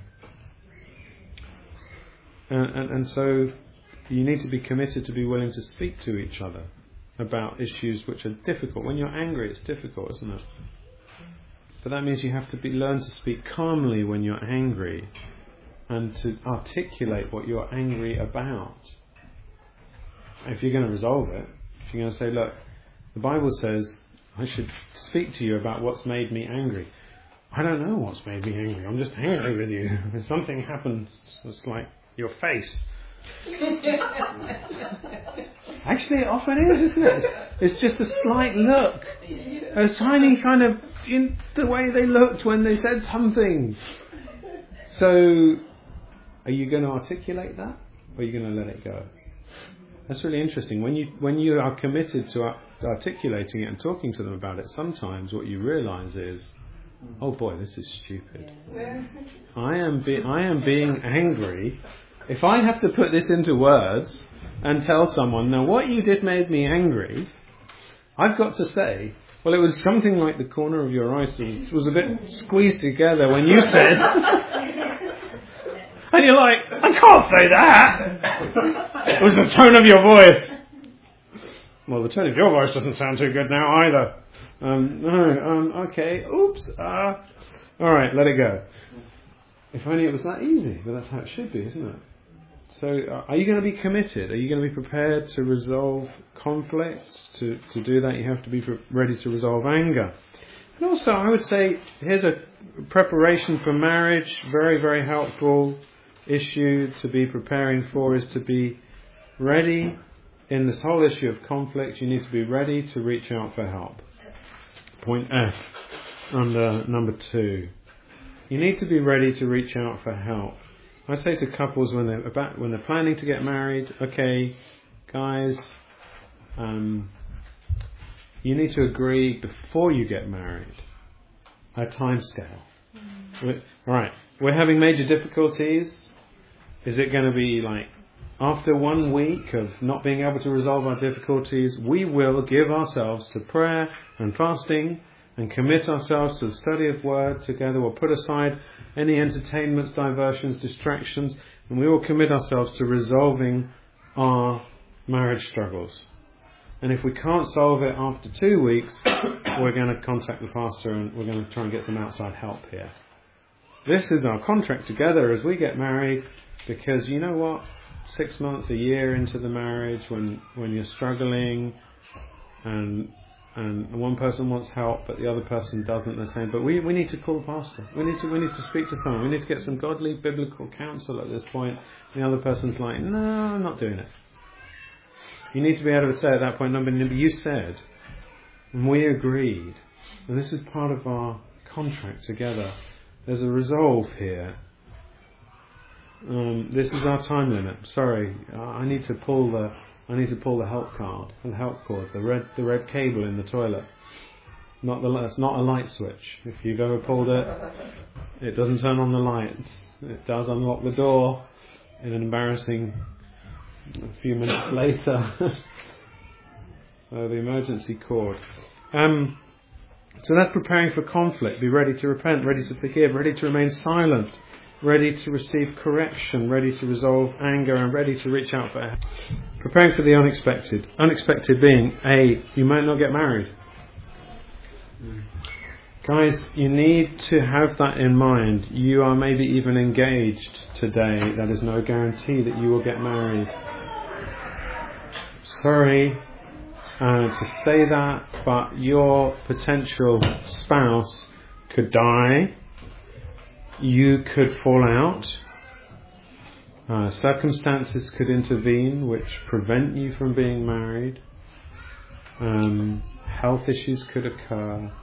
and, and, and so you need to be committed to be willing to speak to each other about issues which are difficult. When you're angry, it's difficult, isn't it? But that means you have to be learn to speak calmly when you're angry, and to articulate what you're angry about. If you're going to resolve it, if you're going to say, look, the Bible says I should speak to you about what's made me angry. I don't know what's made me angry. I'm just angry with you. If something happens, it's like your face. Actually, it often is, isn't it? It's just a slight look, a tiny kind of in the way they looked when they said something. So, are you going to articulate that, or are you going to let it go? That's really interesting. When you when you are committed to articulating it and talking to them about it, sometimes what you realise is, oh boy, this is stupid. I am be- I am being angry. If I have to put this into words and tell someone, now what you did made me angry, I've got to say, well, it was something like the corner of your eye was a bit squeezed together when you said, and you're like, I can't say that. It was the tone of your voice. Well, the tone of your voice doesn't sound too good now either. Um, no, um, okay, oops, uh, all right, let it go. If only it was that easy, but that's how it should be, isn't it? So, uh, are you going to be committed? Are you going to be prepared to resolve conflict? To, to do that, you have to be pre- ready to resolve anger. And also, I would say, here's a preparation for marriage, very, very helpful issue to be preparing for is to be ready in this whole issue of conflict. You need to be ready to reach out for help. Point F, under number two. You need to be ready to reach out for help. I say to couples when they're about when they're planning to get married, okay, guys, um, you need to agree before you get married a time scale. Mm. All right, we're having major difficulties. Is it going to be like after one week of not being able to resolve our difficulties, we will give ourselves to prayer and fasting and commit ourselves to the study of Word together. We'll put aside any entertainments, diversions, distractions, and we will commit ourselves to resolving our marriage struggles. And if we can't solve it after two weeks, we're going to contact the pastor and we're going to try and get some outside help here. This is our contract together as we get married, because you know what? Six months, a year into the marriage, when, when you're struggling and and one person wants help but the other person doesn't, they're saying, but we, we need to call the pastor. We need to we need to speak to someone. We need to get some godly biblical counsel at this point. And the other person's like, no, I'm not doing it. You need to be able to say at that point, no, but you said, and we agreed, and this is part of our contract together. There's a resolve here. Um, this is our time limit. Sorry, I need to pull the I need to pull the help card, the help cord, the red the red cable in the toilet. Not the it's not a light switch. If you've ever pulled it, it doesn't turn on the lights. It does unlock the door in an embarrassing a few minutes later. So the emergency cord. Um, so that's preparing for conflict. Be ready to repent, ready to forgive, ready to remain silent, ready to receive correction, ready to resolve anger, and ready to reach out for help. Preparing for the unexpected. Unexpected being, A, you might not get married. Mm. Guys, you need to have that in mind. You are maybe even engaged today. That is no guarantee that you will get married. Sorry uh, to say that, but your potential spouse could die. You could fall out. Uh, circumstances could intervene which prevent you from being married. Um, health issues could occur.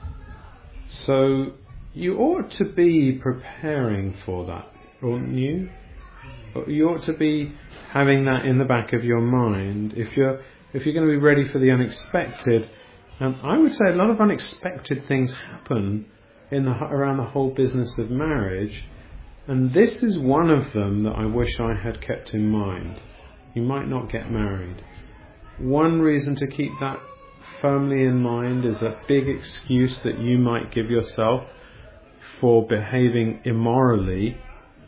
So you ought to be preparing for that, oughtn't you? You ought to be having that in the back of your mind. If you're if you're going to be ready for the unexpected, um, I would say a lot of unexpected things happen in the around the whole business of marriage, and this is one of them that I wish I had kept in mind. You might not get married. One reason to keep that firmly in mind is a big excuse that you might give yourself for behaving immorally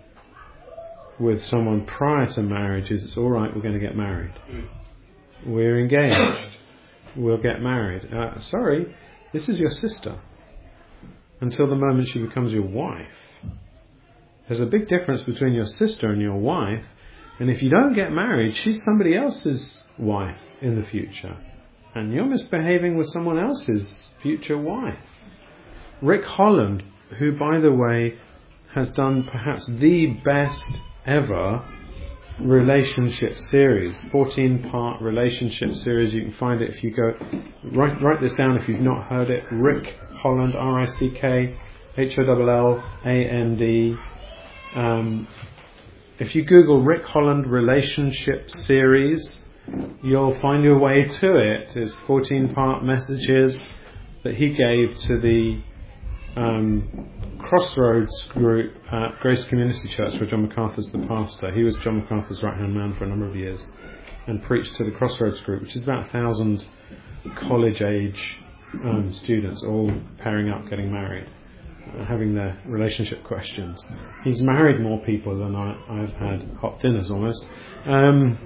with someone prior to marriage is, it's all right, we're going to get married. We're engaged. We'll get married. Uh, sorry, this is your sister. Until the moment she becomes your wife. There's a big difference between your sister and your wife. And if you don't get married, she's somebody else's wife in the future. And you're misbehaving with someone else's future wife. Rick Holland, who, by the way, has done perhaps the best ever relationship series, fourteen part relationship series. You can find it if you go, write, write this down if you've not heard it. Rick Holland, R I C K H O L L A N D. Um, if you Google Rick Holland relationship series, you'll find your way to it. It's fourteen part messages that he gave to the um, Crossroads group at Grace Community Church, where John MacArthur's the pastor. He was John MacArthur's right-hand man for a number of years and preached to the Crossroads group, which is about a thousand college-age um, students all pairing up, getting married, uh, having their relationship questions. He's married more people than I, I've had hot dinners almost. Um,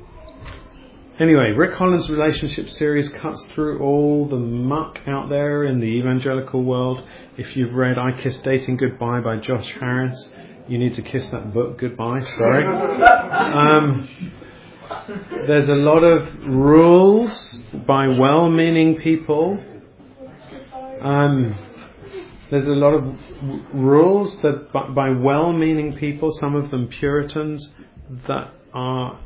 Anyway, Rick Holland's relationship series cuts through all the muck out there in the evangelical world. If you've read I Kiss Dating Goodbye by Josh Harris, you need to kiss that book goodbye, sorry. Um, there's a lot of rules by well-meaning people. Um, there's a lot of w- rules that by, by well-meaning people, some of them Puritans, that are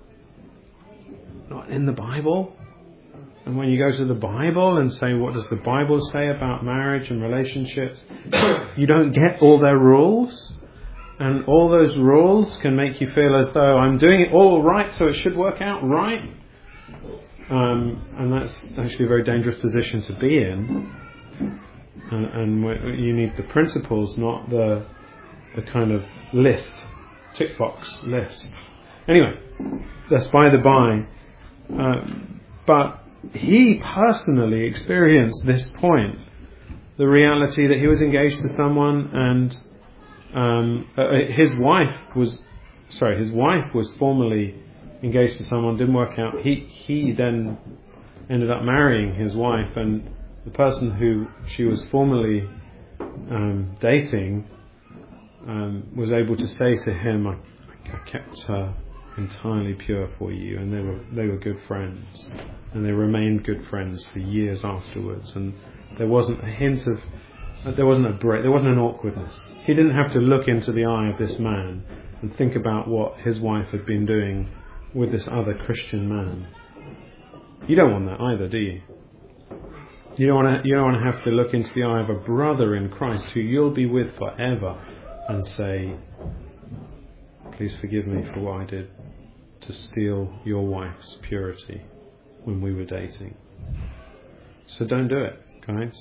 not in the Bible. And when you go to the Bible and say, what does the Bible say about marriage and relationships, you don't get all their rules. And all those rules can make you feel as though I'm doing it all right, so it should work out right. Um, and that's actually a very dangerous position to be in. And, and you need the principles, not the the kind of list, tick box list. Anyway, that's by the by. Uh, but he personally experienced this point, the reality that he was engaged to someone, and um, uh, his wife was, sorry, his wife was formerly engaged to someone, didn't work out. He he then ended up marrying his wife, and the person who she was formerly um, dating um, was able to say to him, I, I kept her entirely pure for you, and they were they were good friends, and they remained good friends for years afterwards, and there wasn't a hint of there wasn't a break, there wasn't an awkwardness. He didn't have to look into the eye of this man and think about what his wife had been doing with this other Christian man. You don't want that either, do you? You don't want to you don't want to have to look into the eye of a brother in Christ who you'll be with forever and say, please forgive me for what I did to steal your wife's purity when we were dating. So don't do it, guys.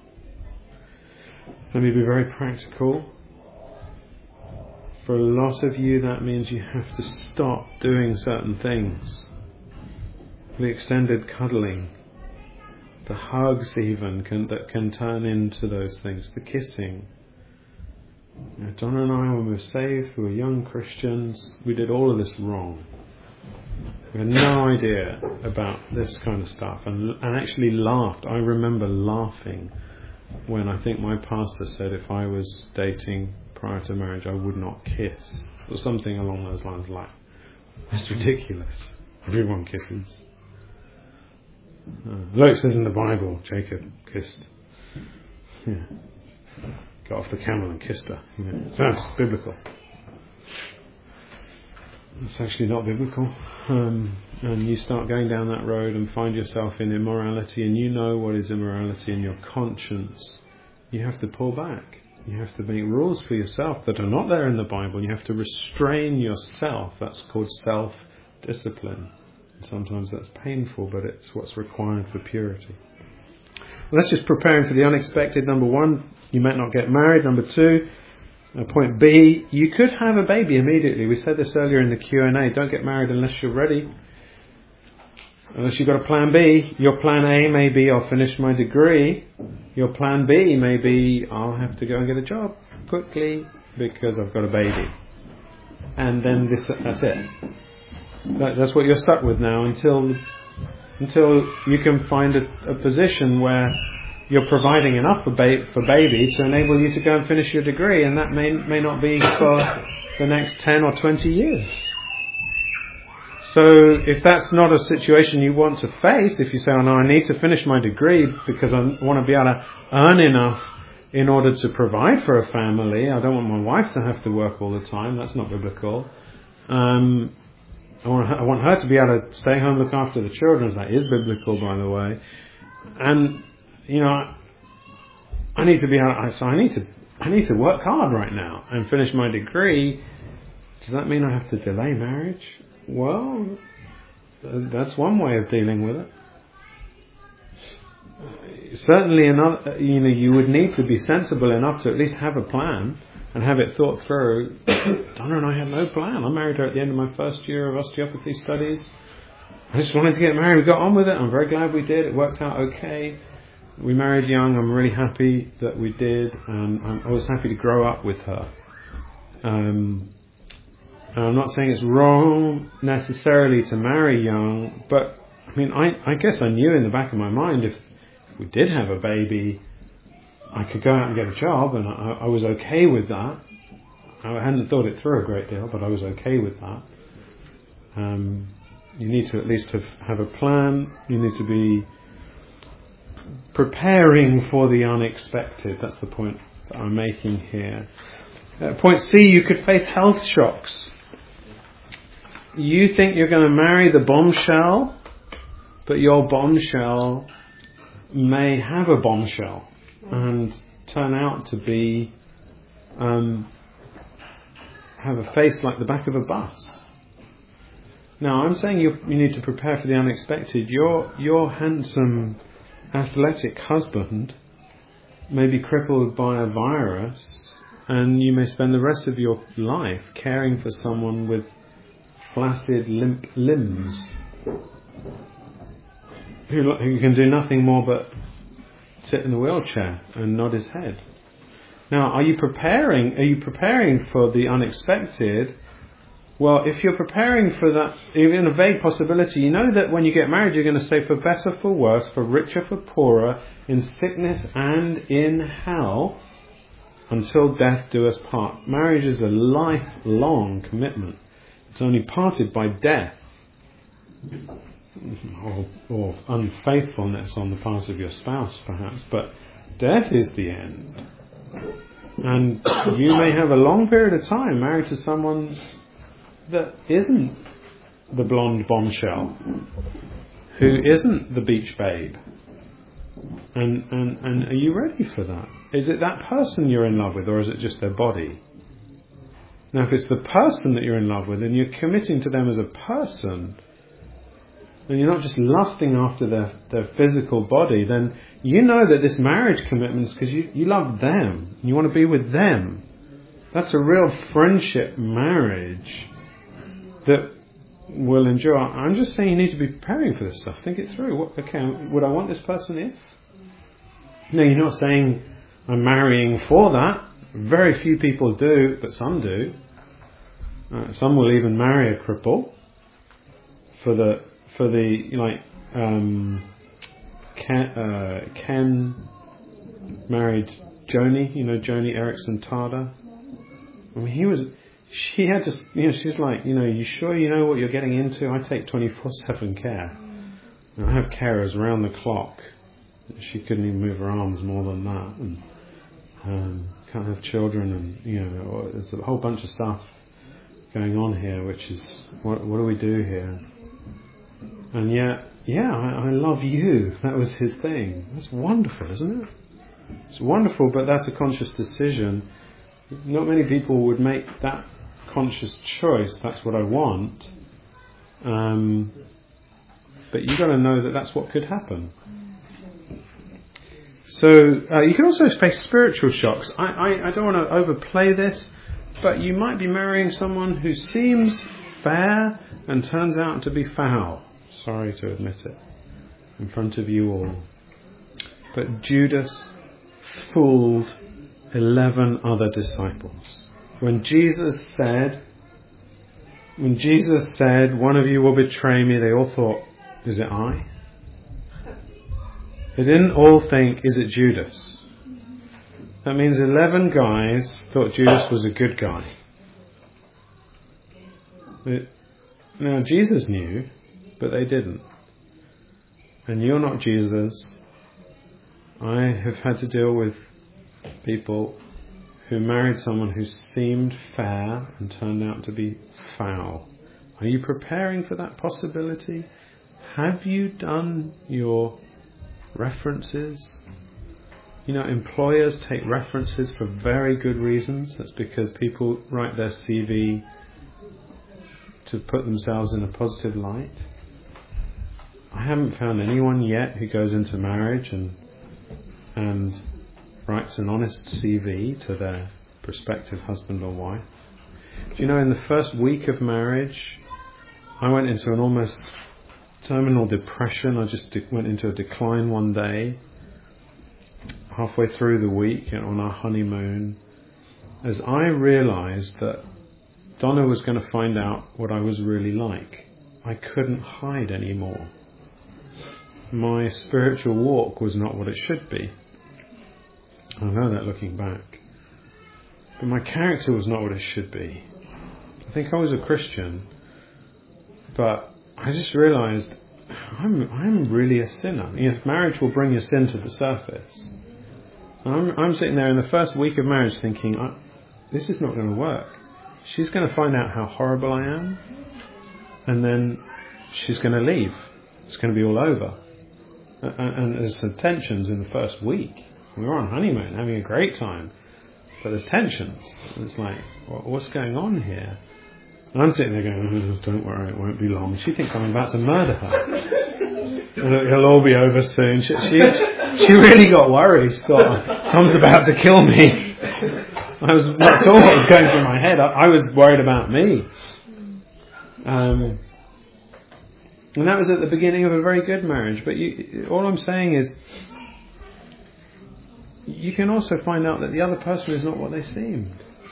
Let me be very practical. For a lot of you, that means you have to stop doing certain things. The extended cuddling, the hugs even, can, that can turn into those things, the kissing. Now, Donna and I, when we were saved, we were young Christians, we did all of this wrong. We had no idea about this kind of stuff, and, and actually laughed. I remember laughing when I think my pastor said if I was dating prior to marriage, I would not kiss, or something along those lines. Like, that's ridiculous. Everyone kisses. Uh, look, it says in the Bible, Jacob kissed. Yeah. Got off the camel and kissed her. Yeah. That's biblical. it's actually not biblical. Um, and you start going down that road and find yourself in immorality, and you know what is immorality in your conscience, you have to pull back. You have to make rules for yourself that are not there in the Bible. You have to restrain yourself. That's called self-discipline. Sometimes that's painful, but it's what's required for purity. Well, that's just preparing for the unexpected. Number one, you might not get married. Number two, uh, point B, you could have a baby immediately. We said this earlier in the Q and A. Don't get married unless you're ready. Unless you've got a plan B. Your plan A may be, I'll finish my degree. Your plan B may be, I'll have to go and get a job quickly because I've got a baby. And then this, that's it. That, that's what you're stuck with now until until you can find a, a position where you're providing enough for, ba- for baby to enable you to go and finish your degree, and that may may not be for the next ten or twenty years. So if that's not a situation you want to face, if you say, oh no, I need to finish my degree because I want to be able to earn enough in order to provide for a family, I don't want my wife to have to work all the time, that's not biblical. Um, I want, her, I want her to be able to stay home, look after the children, that is biblical, by the way. And, you know, I, I need to be able, so I need to, I need to work hard right now and finish my degree. Does that mean I have to delay marriage? Well, that's one way of dealing with it. Certainly, another, you know, you would need to be sensible enough to at least have a plan and have it thought through. Donna and I had no plan. I married her at the end of my first year of osteopathy studies. I just wanted to get married. We got on with it. I'm very glad we did. It worked out okay. We married young. I'm really happy that we did, and I'm, I was happy to grow up with her. Um, and I'm not saying it's wrong necessarily to marry young, but I mean, I, I guess I knew in the back of my mind if we did have a baby, I could go out and get a job, and I, I was okay with that. I hadn't thought it through a great deal, but I was okay with that. Um, you need to at least have, have a plan. You need to be preparing for the unexpected. That's the point that I'm making here. Uh, point C, you could face health shocks. You think you're going to marry the bombshell, but your bombshell may have a bombshell and turn out to be um, have a face like the back of a bus. Now, I'm saying you you need to prepare for the unexpected. Your your handsome, athletic husband may be crippled by a virus, and you may spend the rest of your life caring for someone with flaccid, limp limbs, who, who can do nothing more but sit in a wheelchair and nod his head. Now, are you preparing? Are you preparing for the unexpected? Well, if you're preparing for that, even a vague possibility, you know that when you get married, you're going to say, for better, for worse, for richer, for poorer, in sickness and in health, until death do us part. Marriage is a lifelong commitment. It's only parted by death. Or, or unfaithfulness on the part of your spouse, perhaps, but death is the end. And you may have a long period of time married to someone that isn't the blonde bombshell, who isn't the beach babe. And, and, and are you ready for that? Is it that person you're in love with, or is it just their body? Now, if it's the person that you're in love with, and you're committing to them as a person, and you're not just lusting after their, their physical body, then you know that this marriage commitment is because you, you love them. You want to be with them. That's a real friendship marriage that will endure. I'm just saying you need to be preparing for this stuff. Think it through. What, okay, would I want this person if? No, you're not saying I'm marrying for that. Very few people do, but some do. Uh, some will even marry a cripple for the for the like um, Ken, uh, Ken married Joni, you know Joni Erickson Tada. I mean, he was. She had to, you know, she's like, you know, you sure you know what you're getting into? I take twenty-four seven care. And I have carers around the clock. She couldn't even move her arms more than that, and um, can't have children, and you know, there's a whole bunch of stuff going on here, which is, what, what do we do here? And yet, yeah, I, I love you. That was his thing. That's wonderful, isn't it? It's wonderful, but that's a conscious decision. Not many people would make that conscious choice. That's what I want. Um, but you've got to know that that's what could happen. So uh, you can also face spiritual shocks. I, I, I don't want to overplay this, but you might be marrying someone who seems fair and turns out to be foul. Sorry to admit it in front of you all. But Judas fooled eleven other disciples. When Jesus said, when Jesus said, one of you will betray me, they all thought, is it I? They didn't all think, is it Judas? That means eleven guys thought Judas was a good guy. It, now Jesus knew, but they didn't. And you're not Jesus. I have had to deal with people who married someone who seemed fair and turned out to be foul. Are you preparing for that possibility? Have you done your references? You know, employers take references for very good reasons. That's because people write their C V to put themselves in a positive light. I haven't found anyone yet who goes into marriage and and writes an honest C V to their prospective husband or wife. Do you know, in the first week of marriage, I went into an almost terminal depression. I just de- went into a decline one day, halfway through the week on our honeymoon, as I realised that Donna was going to find out what I was really like. I couldn't hide anymore. My spiritual walk was not what it should be. I know that looking back. But my character was not what it should be. I think I was a Christian, but I just realised I'm I'm really a sinner. You know, marriage will bring your sin to the surface. I'm, I'm sitting there in the first week of marriage thinking, I, this is not going to work. She's going to find out how horrible I am, and then she's going to leave. It's going to be all over. And, and there's some tensions in the first week. We were on honeymoon, having a great time, but there's tensions. It's like, what's going on here? And I'm sitting there going, oh, don't worry, it won't be long. She thinks I'm about to murder her. It'll, it'll all be over soon. She, she, she really got worried. She thought, Tom's about to kill me. I was not sure what was going through my head. I, I was worried about me. Um, and that was at the beginning of a very good marriage. But you, all I'm saying is, you can also find out that the other person is not what they seem.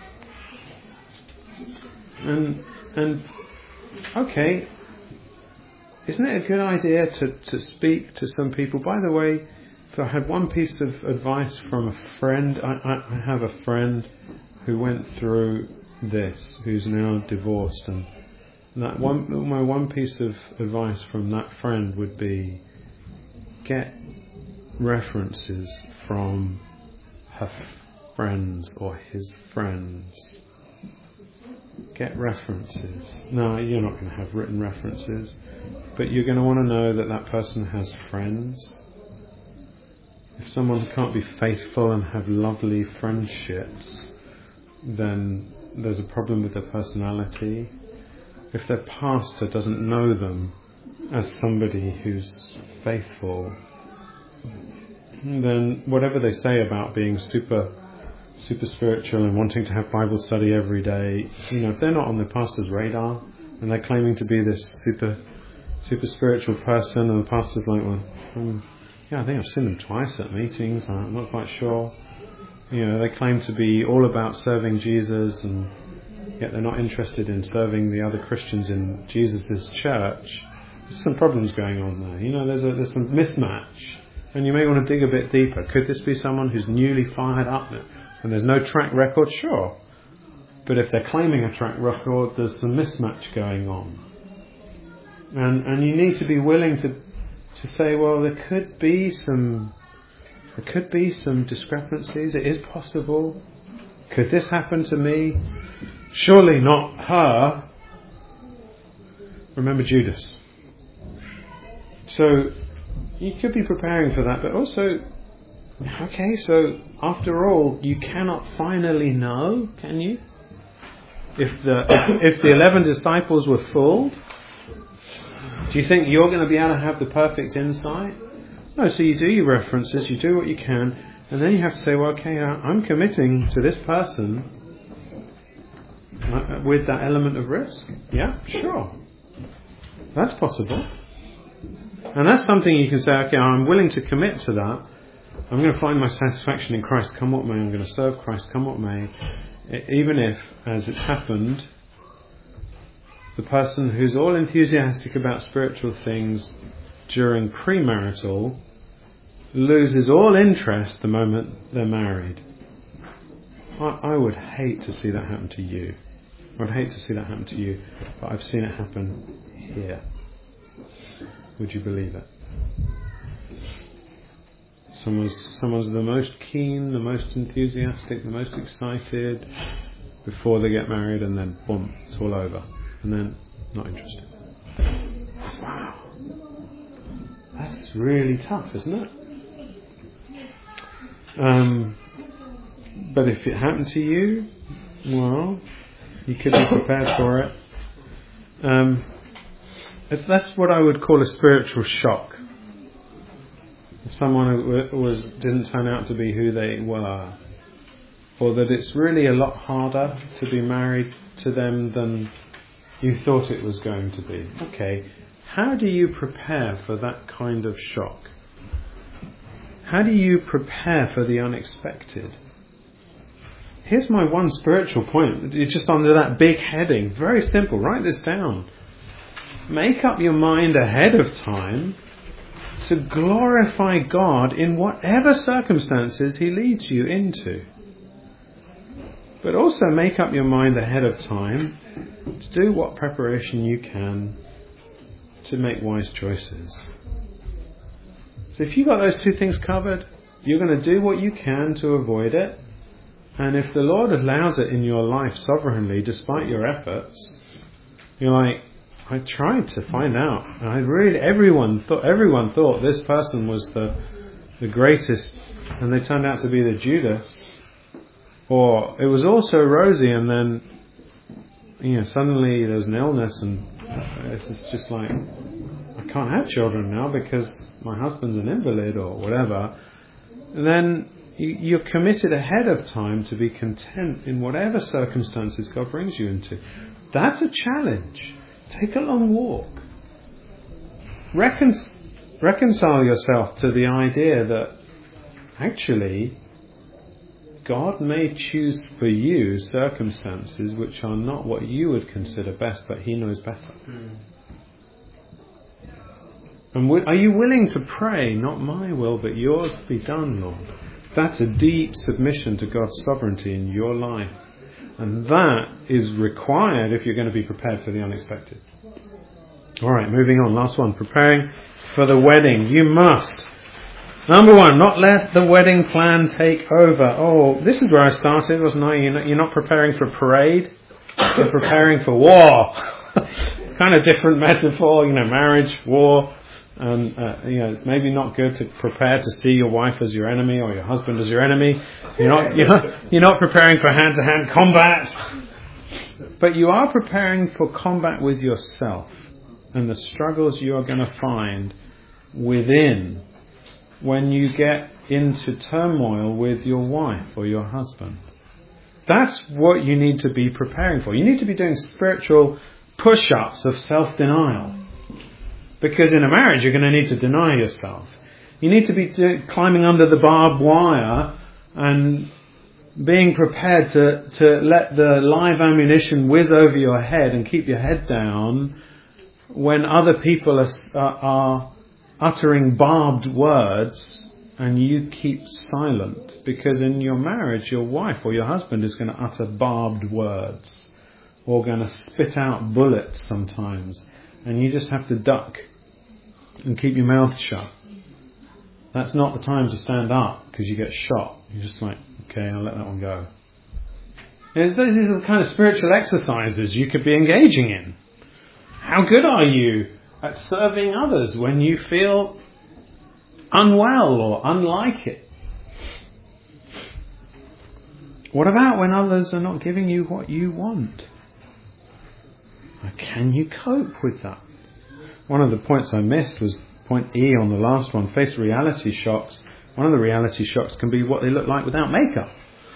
And and okay, isn't it a good idea to, to speak to some people? By the way, if I had one piece of advice from a friend, I, I, I have a friend who went through this, who's now divorced, and that one my one piece of advice from that friend would be, get references from her friends or his friends. Get references. No, you're not going to have written references, but you're going to want to know that that person has friends. If someone can't be faithful and have lovely friendships, then there's a problem with their personality. If their pastor doesn't know them as somebody who's faithful, then whatever they say about being super super spiritual and wanting to have Bible study every day, you know, if they're not on the pastor's radar and they're claiming to be this super super spiritual person, and the pastor's like, well, um, yeah, I think I've seen them twice at meetings, I'm not quite sure. You know, they claim to be all about serving Jesus, and yet they're not interested in serving the other Christians in Jesus' church. There's some problems going on there. You know, there's a, there's some mismatch. And you may want to dig a bit deeper. Could this be someone who's newly fired up and there's no track record? Sure. But if they're claiming a track record, there's some mismatch going on. And and you need to be willing to to say, well, there could be some there could be some discrepancies. It is possible. Could this happen to me? Surely not her. Remember Judas. So you could be preparing for that, but also, okay, so after all, you cannot finally know, can you? If the if, if the eleven disciples were fooled, do you think you're going to be able to have the perfect insight? No, so you do your references, you do what you can, and then you have to say, well, okay, I'm committing to this person with that element of risk. Yeah, sure. That's possible. And that's something you can say, okay, I'm willing to commit to that. I'm going to find my satisfaction in Christ, come what may. I'm going to serve Christ, come what may. Even if, as it's happened, the person who's all enthusiastic about spiritual things during premarital loses all interest the moment they're married. I, I would hate to see that happen to you. I would hate to see that happen to you, but I've seen it happen here. Would you believe it? Someone's, someone's the most keen, the most enthusiastic, the most excited before they get married, and then boom, it's all over. And then not interested. Wow. That's really tough, isn't it? Um, but if it happened to you, well, you could be prepared for it. Um, it's, that's what I would call a spiritual shock. Someone who was didn't turn out to be who they were, or that it's really a lot harder to be married to them than you thought it was going to be. Okay, how do you prepare for that kind of shock? How do you prepare for the unexpected? Here's my one spiritual point. It's just under that big heading. Very simple. Write this down. Make up your mind ahead of time to glorify God in whatever circumstances He leads you into. But also make up your mind ahead of time to do what preparation you can to make wise choices. So if you've got those two things covered, you're going to do what you can to avoid it. And if the Lord allows it in your life sovereignly, despite your efforts, you're like, I tried to find out. And I really, everyone thought, everyone thought this person was the the greatest, and they turned out to be the Judas. Or it was also rosy, and then, you know, suddenly there's an illness, and it's just like, I can't have children now because my husband's an invalid or whatever. And then you're committed ahead of time to be content in whatever circumstances God brings you into. That's a challenge. Take a long walk. Recon- reconcile yourself to the idea that actually God may choose for you circumstances which are not what you would consider best, but He knows better. Mm. And w- are you willing to pray, not my will, but yours be done, Lord? That's a deep submission to God's sovereignty in your life. And that is required if you're going to be prepared for the unexpected. Alright, moving on. Last one. Preparing for the wedding. You must. Number one, not let the wedding plan take over. Oh, this is where I started, wasn't I? You're not, you're not preparing for a parade. You're preparing for war. Kind of different metaphor, you know, marriage, war. And, uh, you know, it's maybe not good to prepare to see your wife as your enemy or your husband as your enemy. You're not, you're not, you're not preparing for hand-to-hand combat. But you are preparing for combat with yourself and the struggles you are going to find within when you get into turmoil with your wife or your husband. That's what you need to be preparing for. You need to be doing spiritual push-ups of self-denial. Because in a marriage, you're going to need to deny yourself. You need to be do, climbing under the barbed wire and being prepared to, to let the live ammunition whiz over your head and keep your head down when other people are, are, are uttering barbed words and you keep silent. Because in your marriage, your wife or your husband is going to utter barbed words or going to spit out bullets sometimes. And you just have to duck and keep your mouth shut. That's not the time to stand up because you get shot. You're just like, okay, I'll let that one go. These are the kind of spiritual exercises you could be engaging in. How good are you at serving others when you feel unwell or unlike it? What about when others are not giving you what you want? Can you cope with that? One of the points I missed was point E on the last one, face reality shocks. One of the reality shocks can be what they look like without makeup.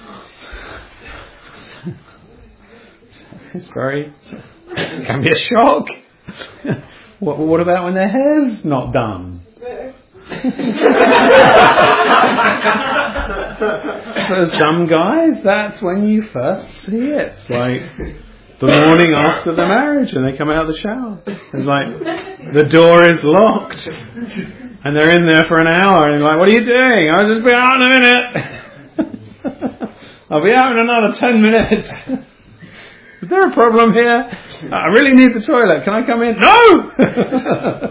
Sorry, it can be a shock. what, what about when their hair's not done? For some guys, that's when you first see it. It's like the morning after the marriage and they come out of the shower. It's like the door is locked and they're in there for an hour and you're like, what are you doing? I'll just be out in a minute. I'll be out in another ten minutes. Is there a problem here? I really need the toilet. Can I come in? No!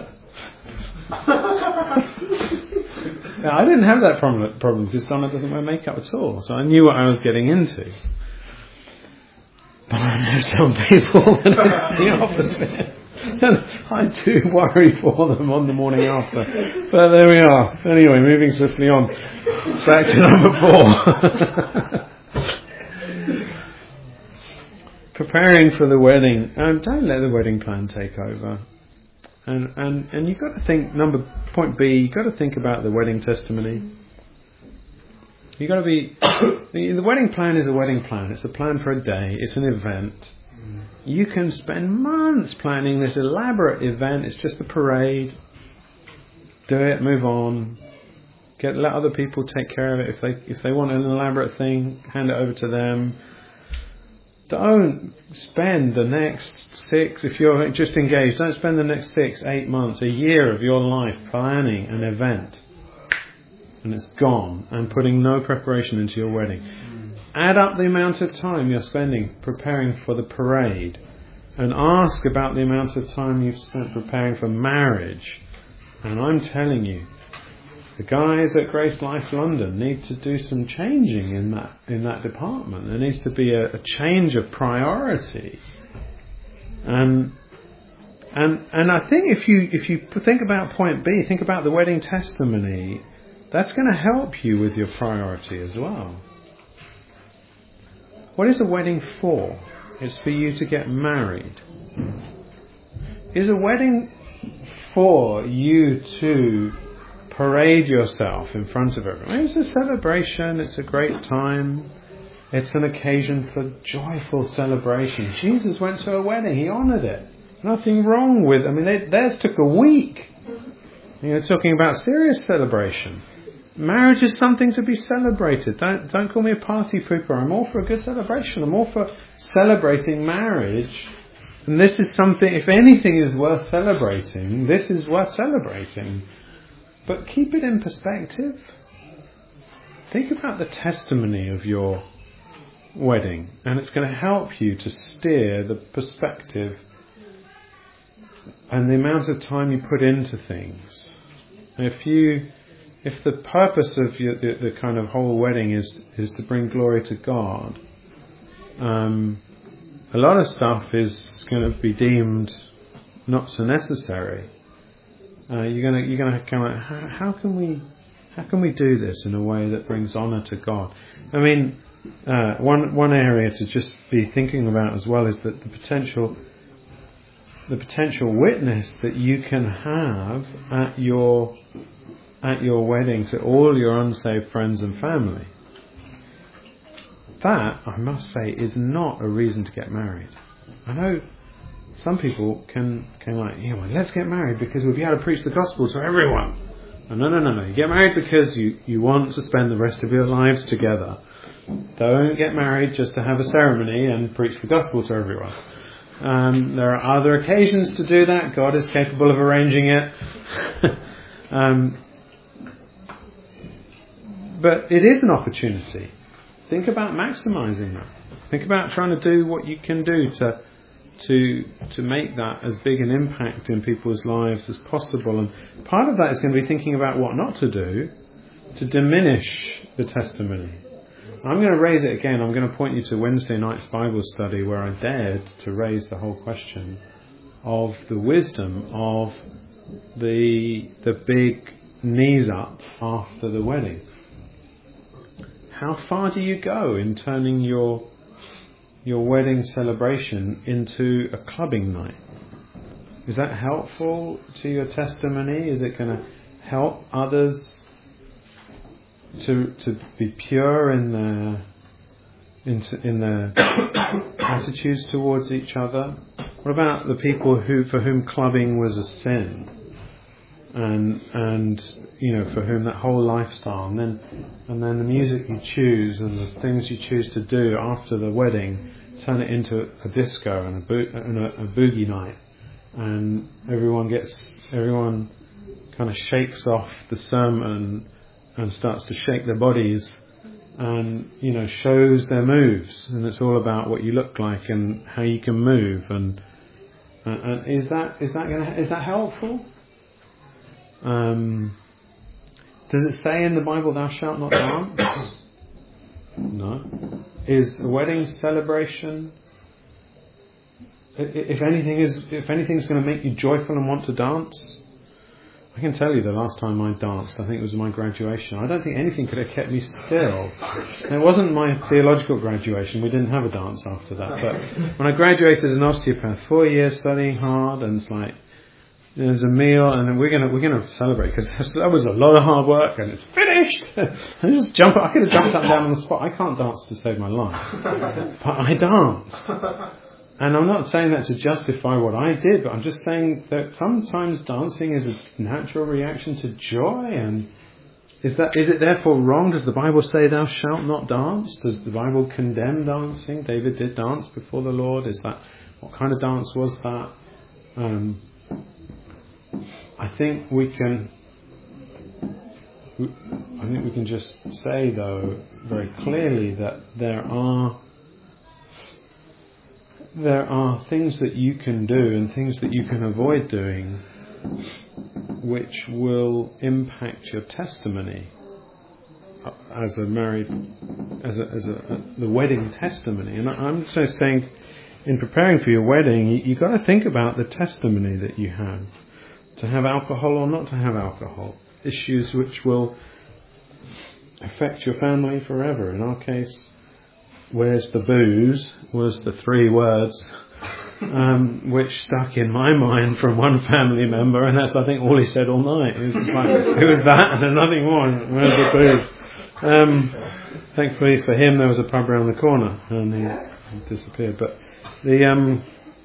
Now, I didn't have that problem, problem because Donna doesn't wear makeup at all, so I knew what I was getting into. But I know some people that it's the opposite. And I do worry for them on the morning after. But there we are. Anyway, moving swiftly on. Back to number four. Preparing for the wedding. Um, don't let the wedding plan take over. And and and you've got to think, number point B, you've got to think about the wedding testimony. You've got to be, the, the wedding plan is a wedding plan. It's a plan for a day. It's an event. You can spend months planning this elaborate event. It's just a parade. Do it, move on. Get let other people take care of it. If they if they want an elaborate thing, hand it over to them. Don't spend the next six, if you're just engaged, don't spend the next six, eight months, a year of your life planning an event. And it's gone, and putting no preparation into your wedding. Add up the amount of time you're spending preparing for the parade, and ask about the amount of time you've spent preparing for marriage. And I'm telling you, the guys at Grace Life London need to do some changing in that in that department. There needs to be a, a change of priority. And and and I think if you if you think about point B, think about the wedding testimony, that's going to help you with your priority as well. What is a wedding for? It's for you to get married. Is a wedding for you to parade yourself in front of everyone? It's a celebration. It's a great time. It's an occasion for joyful celebration. Jesus went to a wedding. He honoured it. Nothing wrong with. I mean, they, theirs took a week. You're talking about serious celebration. Marriage is something to be celebrated. Don't don't call me a party pooper. I'm all for a good celebration. I'm all for celebrating marriage. And this is something. If anything is worth celebrating, this is worth celebrating. But keep it in perspective. Think about the testimony of your wedding, and it's going to help you to steer the perspective and the amount of time you put into things. If you, if the purpose of your, the, the kind of whole wedding is is to bring glory to God, um, a lot of stuff is going to be deemed not so necessary. Uh, you're gonna you're gonna come out. How, how can we how can we do this in a way that brings honour to God? I mean, uh, one one area to just be thinking about as well is that the potential the potential witness that you can have at your at your wedding to all your unsaved friends and family. That, I must say, is not a reason to get married. I know. Some people can, can like, yeah, well, let's get married because we'll be able to preach the gospel to everyone. No, no, no, no, no. You get married because you, you want to spend the rest of your lives together. Don't get married just to have a ceremony and preach the gospel to everyone. Um, there are other occasions to do that. God is capable of arranging it. um, but it is an opportunity. Think about maximising that. Think about trying to do what you can do to to to make that as big an impact in people's lives as possible. And part of that is going to be thinking about what not to do to diminish the testimony. I'm going to raise it again. I'm going to point you to Wednesday night's Bible study where I dared to raise the whole question of the wisdom of the the big knees up after the wedding. How far do you go in turning your your wedding celebration into a clubbing night? Is that helpful to your testimony? Is it going to help others to to be pure in their in, in their attitudes towards each other? What about the people who for whom clubbing was a sin, and and you know for whom that whole lifestyle, and then and then the music you choose and the things you choose to do after the wedding turn it into a disco and a, bo- and a, a boogie night, and everyone gets everyone kind of shakes off the sermon and starts to shake their bodies, and you know shows their moves, and it's all about what you look like and how you can move, and and, and is that is that gonna, is that helpful? Um, does it say in the Bible, "Thou shalt not dance"? No. Is a wedding celebration? If anything is, if anything's going to make you joyful and want to dance, I can tell you the last time I danced, I think it was my graduation. I don't think anything could have kept me still. And it wasn't my theological graduation. We didn't have a dance after that. But when I graduated as an osteopath, four years studying hard, and it's like there's a meal, and then we're gonna we're gonna celebrate because that was a lot of hard work, and it's finished. I just jump. I could have jumped up and down on the spot. I can't dance to save my life, but I dance. And I'm not saying that to justify what I did, but I'm just saying that sometimes dancing is a natural reaction to joy. And is that is it therefore wrong? Does the Bible say thou shalt not dance? Does the Bible condemn dancing? David did dance before the Lord. Is that what kind of dance was that? Um, I think we can. I think we can just say though very clearly that there are. There are things that you can do and things that you can avoid doing which will impact your testimony as a married, as a, as a, a the wedding testimony. And I'm just saying, in preparing for your wedding, you, you've got to think about the testimony that you have. To have alcohol or not to have alcohol. Issues which will affect your family forever. In our case, "Where's the booze?" was the three words um, which stuck in my mind from one family member, and that's I think all he said all night. It was just like, it was that and nothing more. Where's the booze? Um, thankfully for him, there was a pub around the corner, and he, he disappeared. But the um,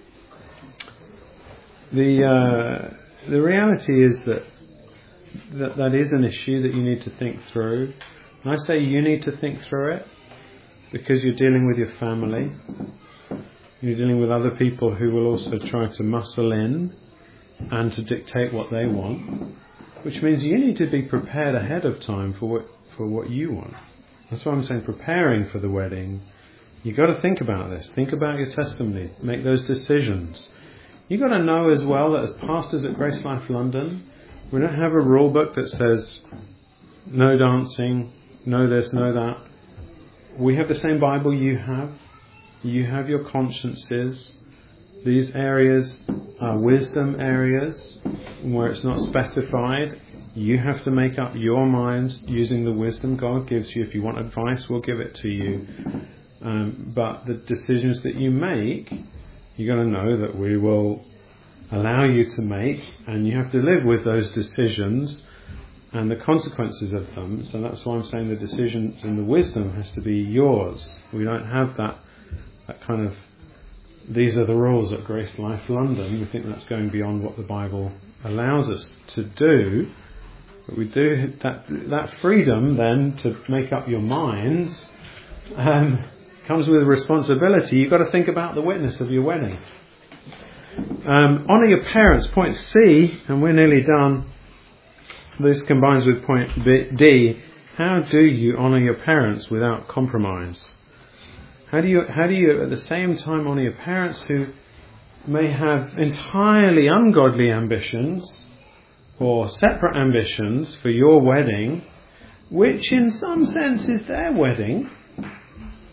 the uh, the reality is that, that that is an issue that you need to think through. And I say you need to think through it. Because you're dealing with your family, you're dealing with other people who will also try to muscle in and to dictate what they want, which means you need to be prepared ahead of time for what for what you want. That's why I'm saying preparing for the wedding. You've got to think about this. Think about your testimony. Make those decisions. You've got to know as well that as pastors at Grace Life London, we don't have a rule book that says no dancing, no this, no that. We have the same Bible you have. You have your consciences. These areas are wisdom areas where it's not specified. You have to make up your minds using the wisdom God gives you. If you want advice, we'll give it to you. Um, but the decisions that you make, you've got to know that we will allow you to make, and you have to live with those decisions and the consequences of them. So that's why I'm saying the decisions and the wisdom has to be yours. We don't have that that kind of, these are the rules at Grace Life London. We think that's going beyond what the Bible allows us to do. But we do that that freedom then to make up your minds um, comes with a responsibility. You've got to think about the witness of your wedding. Um, honour your parents, point C, and we're nearly done. This combines with point B, D. How do you honour your parents without compromise? How do you how do you at the same time honour your parents who may have entirely ungodly ambitions or separate ambitions for your wedding, which in some sense is their wedding,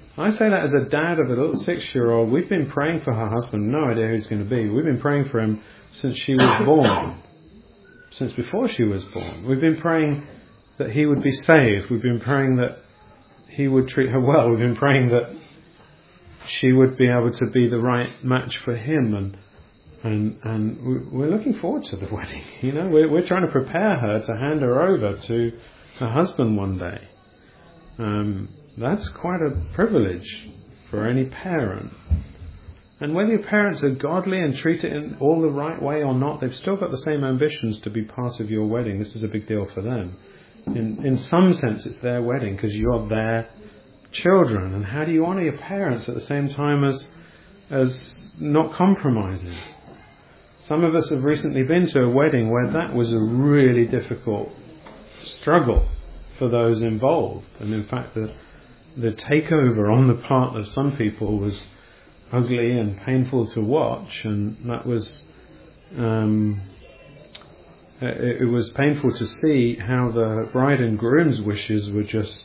I say that as a dad of a little six-year-old. We've been praying for her husband. No idea who he's going to be. We've been praying for him since she was born. Since before she was born. We've been praying that he would be saved. We've been praying that he would treat her well. We've been praying that she would be able to be the right match for him. And and and we're looking forward to the wedding. You know, we're, we're trying to prepare her to hand her over to her husband one day. Um, that's quite a privilege for any parent. And whether your parents are godly and treat it in all the right way or not, they've still got the same ambitions to be part of your wedding. This is a big deal for them. In in some sense, it's their wedding because you're their children. And how do you honour your parents at the same time as as not compromising? Some of us have recently been to a wedding where that was a really difficult struggle for those involved. And in fact, the the takeover on the part of some people was ugly and painful to watch, and that was um, it, it was painful to see how the bride and groom's wishes were just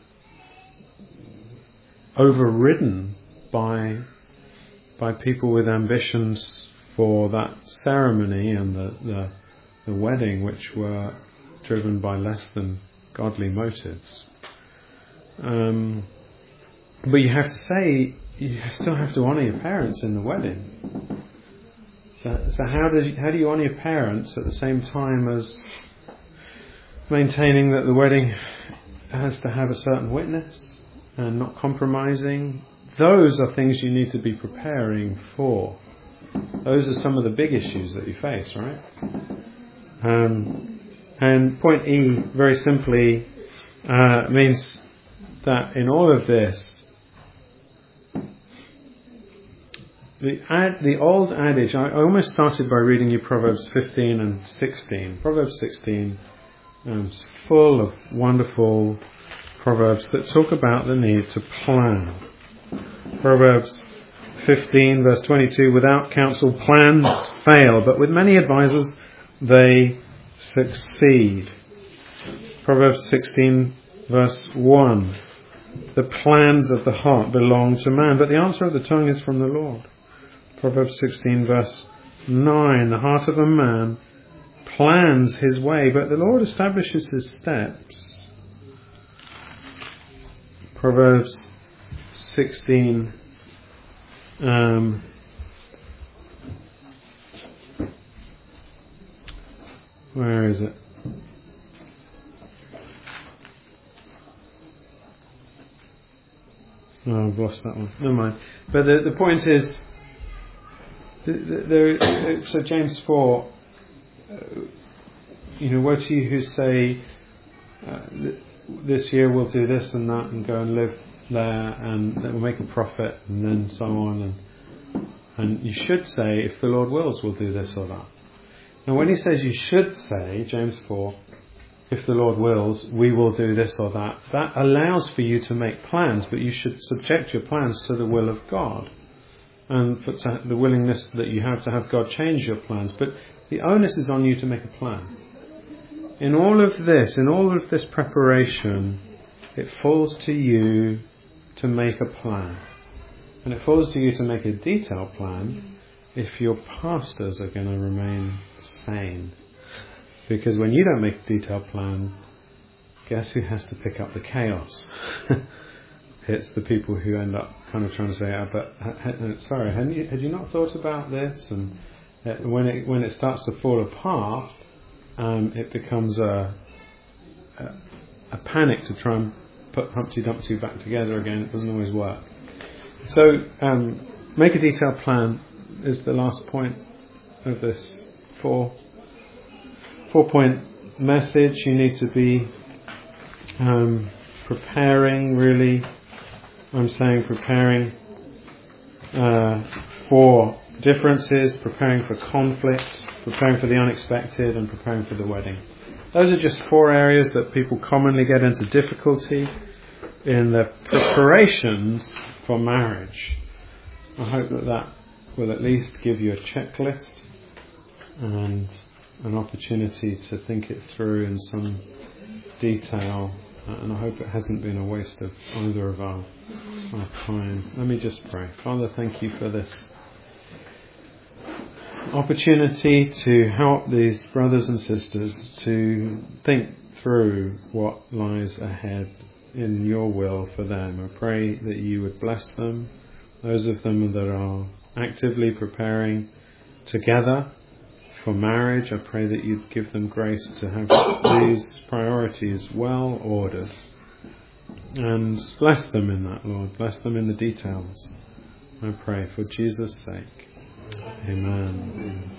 overridden by by people with ambitions for that ceremony and the, the the wedding, which were driven by less than godly motives. Um, but you have to say, you still have to honour your parents in the wedding. So, so how do you, how do you honour your parents at the same time as maintaining that the wedding has to have a certain witness and not compromising? Those are things you need to be preparing for. Those are some of the big issues that you face, right? Um, and point E, very simply, uh, means that in all of this, the ad, the old adage, I almost started by reading you Proverbs fifteen and sixteen. Proverbs sixteen um, is full of wonderful proverbs that talk about the need to plan. Proverbs fifteen verse twenty-two, without counsel plans fail, but with many advisors they succeed. Proverbs sixteen verse one, the plans of the heart belong to man, but the answer of the tongue is from the Lord. Proverbs sixteen verse nine, the heart of a man plans his way, but the Lord establishes his steps. Proverbs sixteen um, where is it? Oh, I've lost that one. Never mind. But the, the point is, there. So James four, uh, you know, woe to you who say, uh, this year we'll do this and that and go and live there and we'll make a profit and then so on. And and you should say, if the Lord wills, we'll do this or that. Now when he says you should say, James four, if the Lord wills, we will do this or that, that allows for you to make plans, but you should subject your plans to the will of God. And for to, the willingness that you have to have God change your plans. But the onus is on you to make a plan. In all of this, in all of this preparation, it falls to you to make a plan. And it falls to you to make a detailed plan if your pastors are going to remain sane. Because when you don't make a detailed plan, guess who has to pick up the chaos? It's the people who end up kind of trying to say, oh, but uh, sorry, had you, had you not thought about this? And uh, when it when it starts to fall apart, um, it becomes a, a a panic to try and put Humpty Dumpty back together again. It doesn't always work. So um, make a detailed plan is the last point of this four four point message. You need to be um, preparing really. I'm saying preparing uh, for differences, preparing for conflict, preparing for the unexpected, and preparing for the wedding. Those are just four areas that people commonly get into difficulty in their preparations for marriage. I hope that that will at least give you a checklist and an opportunity to think it through in some detail and I hope it hasn't been a waste of either of our, our time. Let me just pray. Father, thank you for this opportunity to help these brothers and sisters to think through what lies ahead in your will for them. I pray that you would bless them, those of them that are actively preparing together for marriage. I pray that you'd give them grace to have these priorities well ordered, and bless them in that, Lord. Bless them in the details. I pray for Jesus' sake. Amen.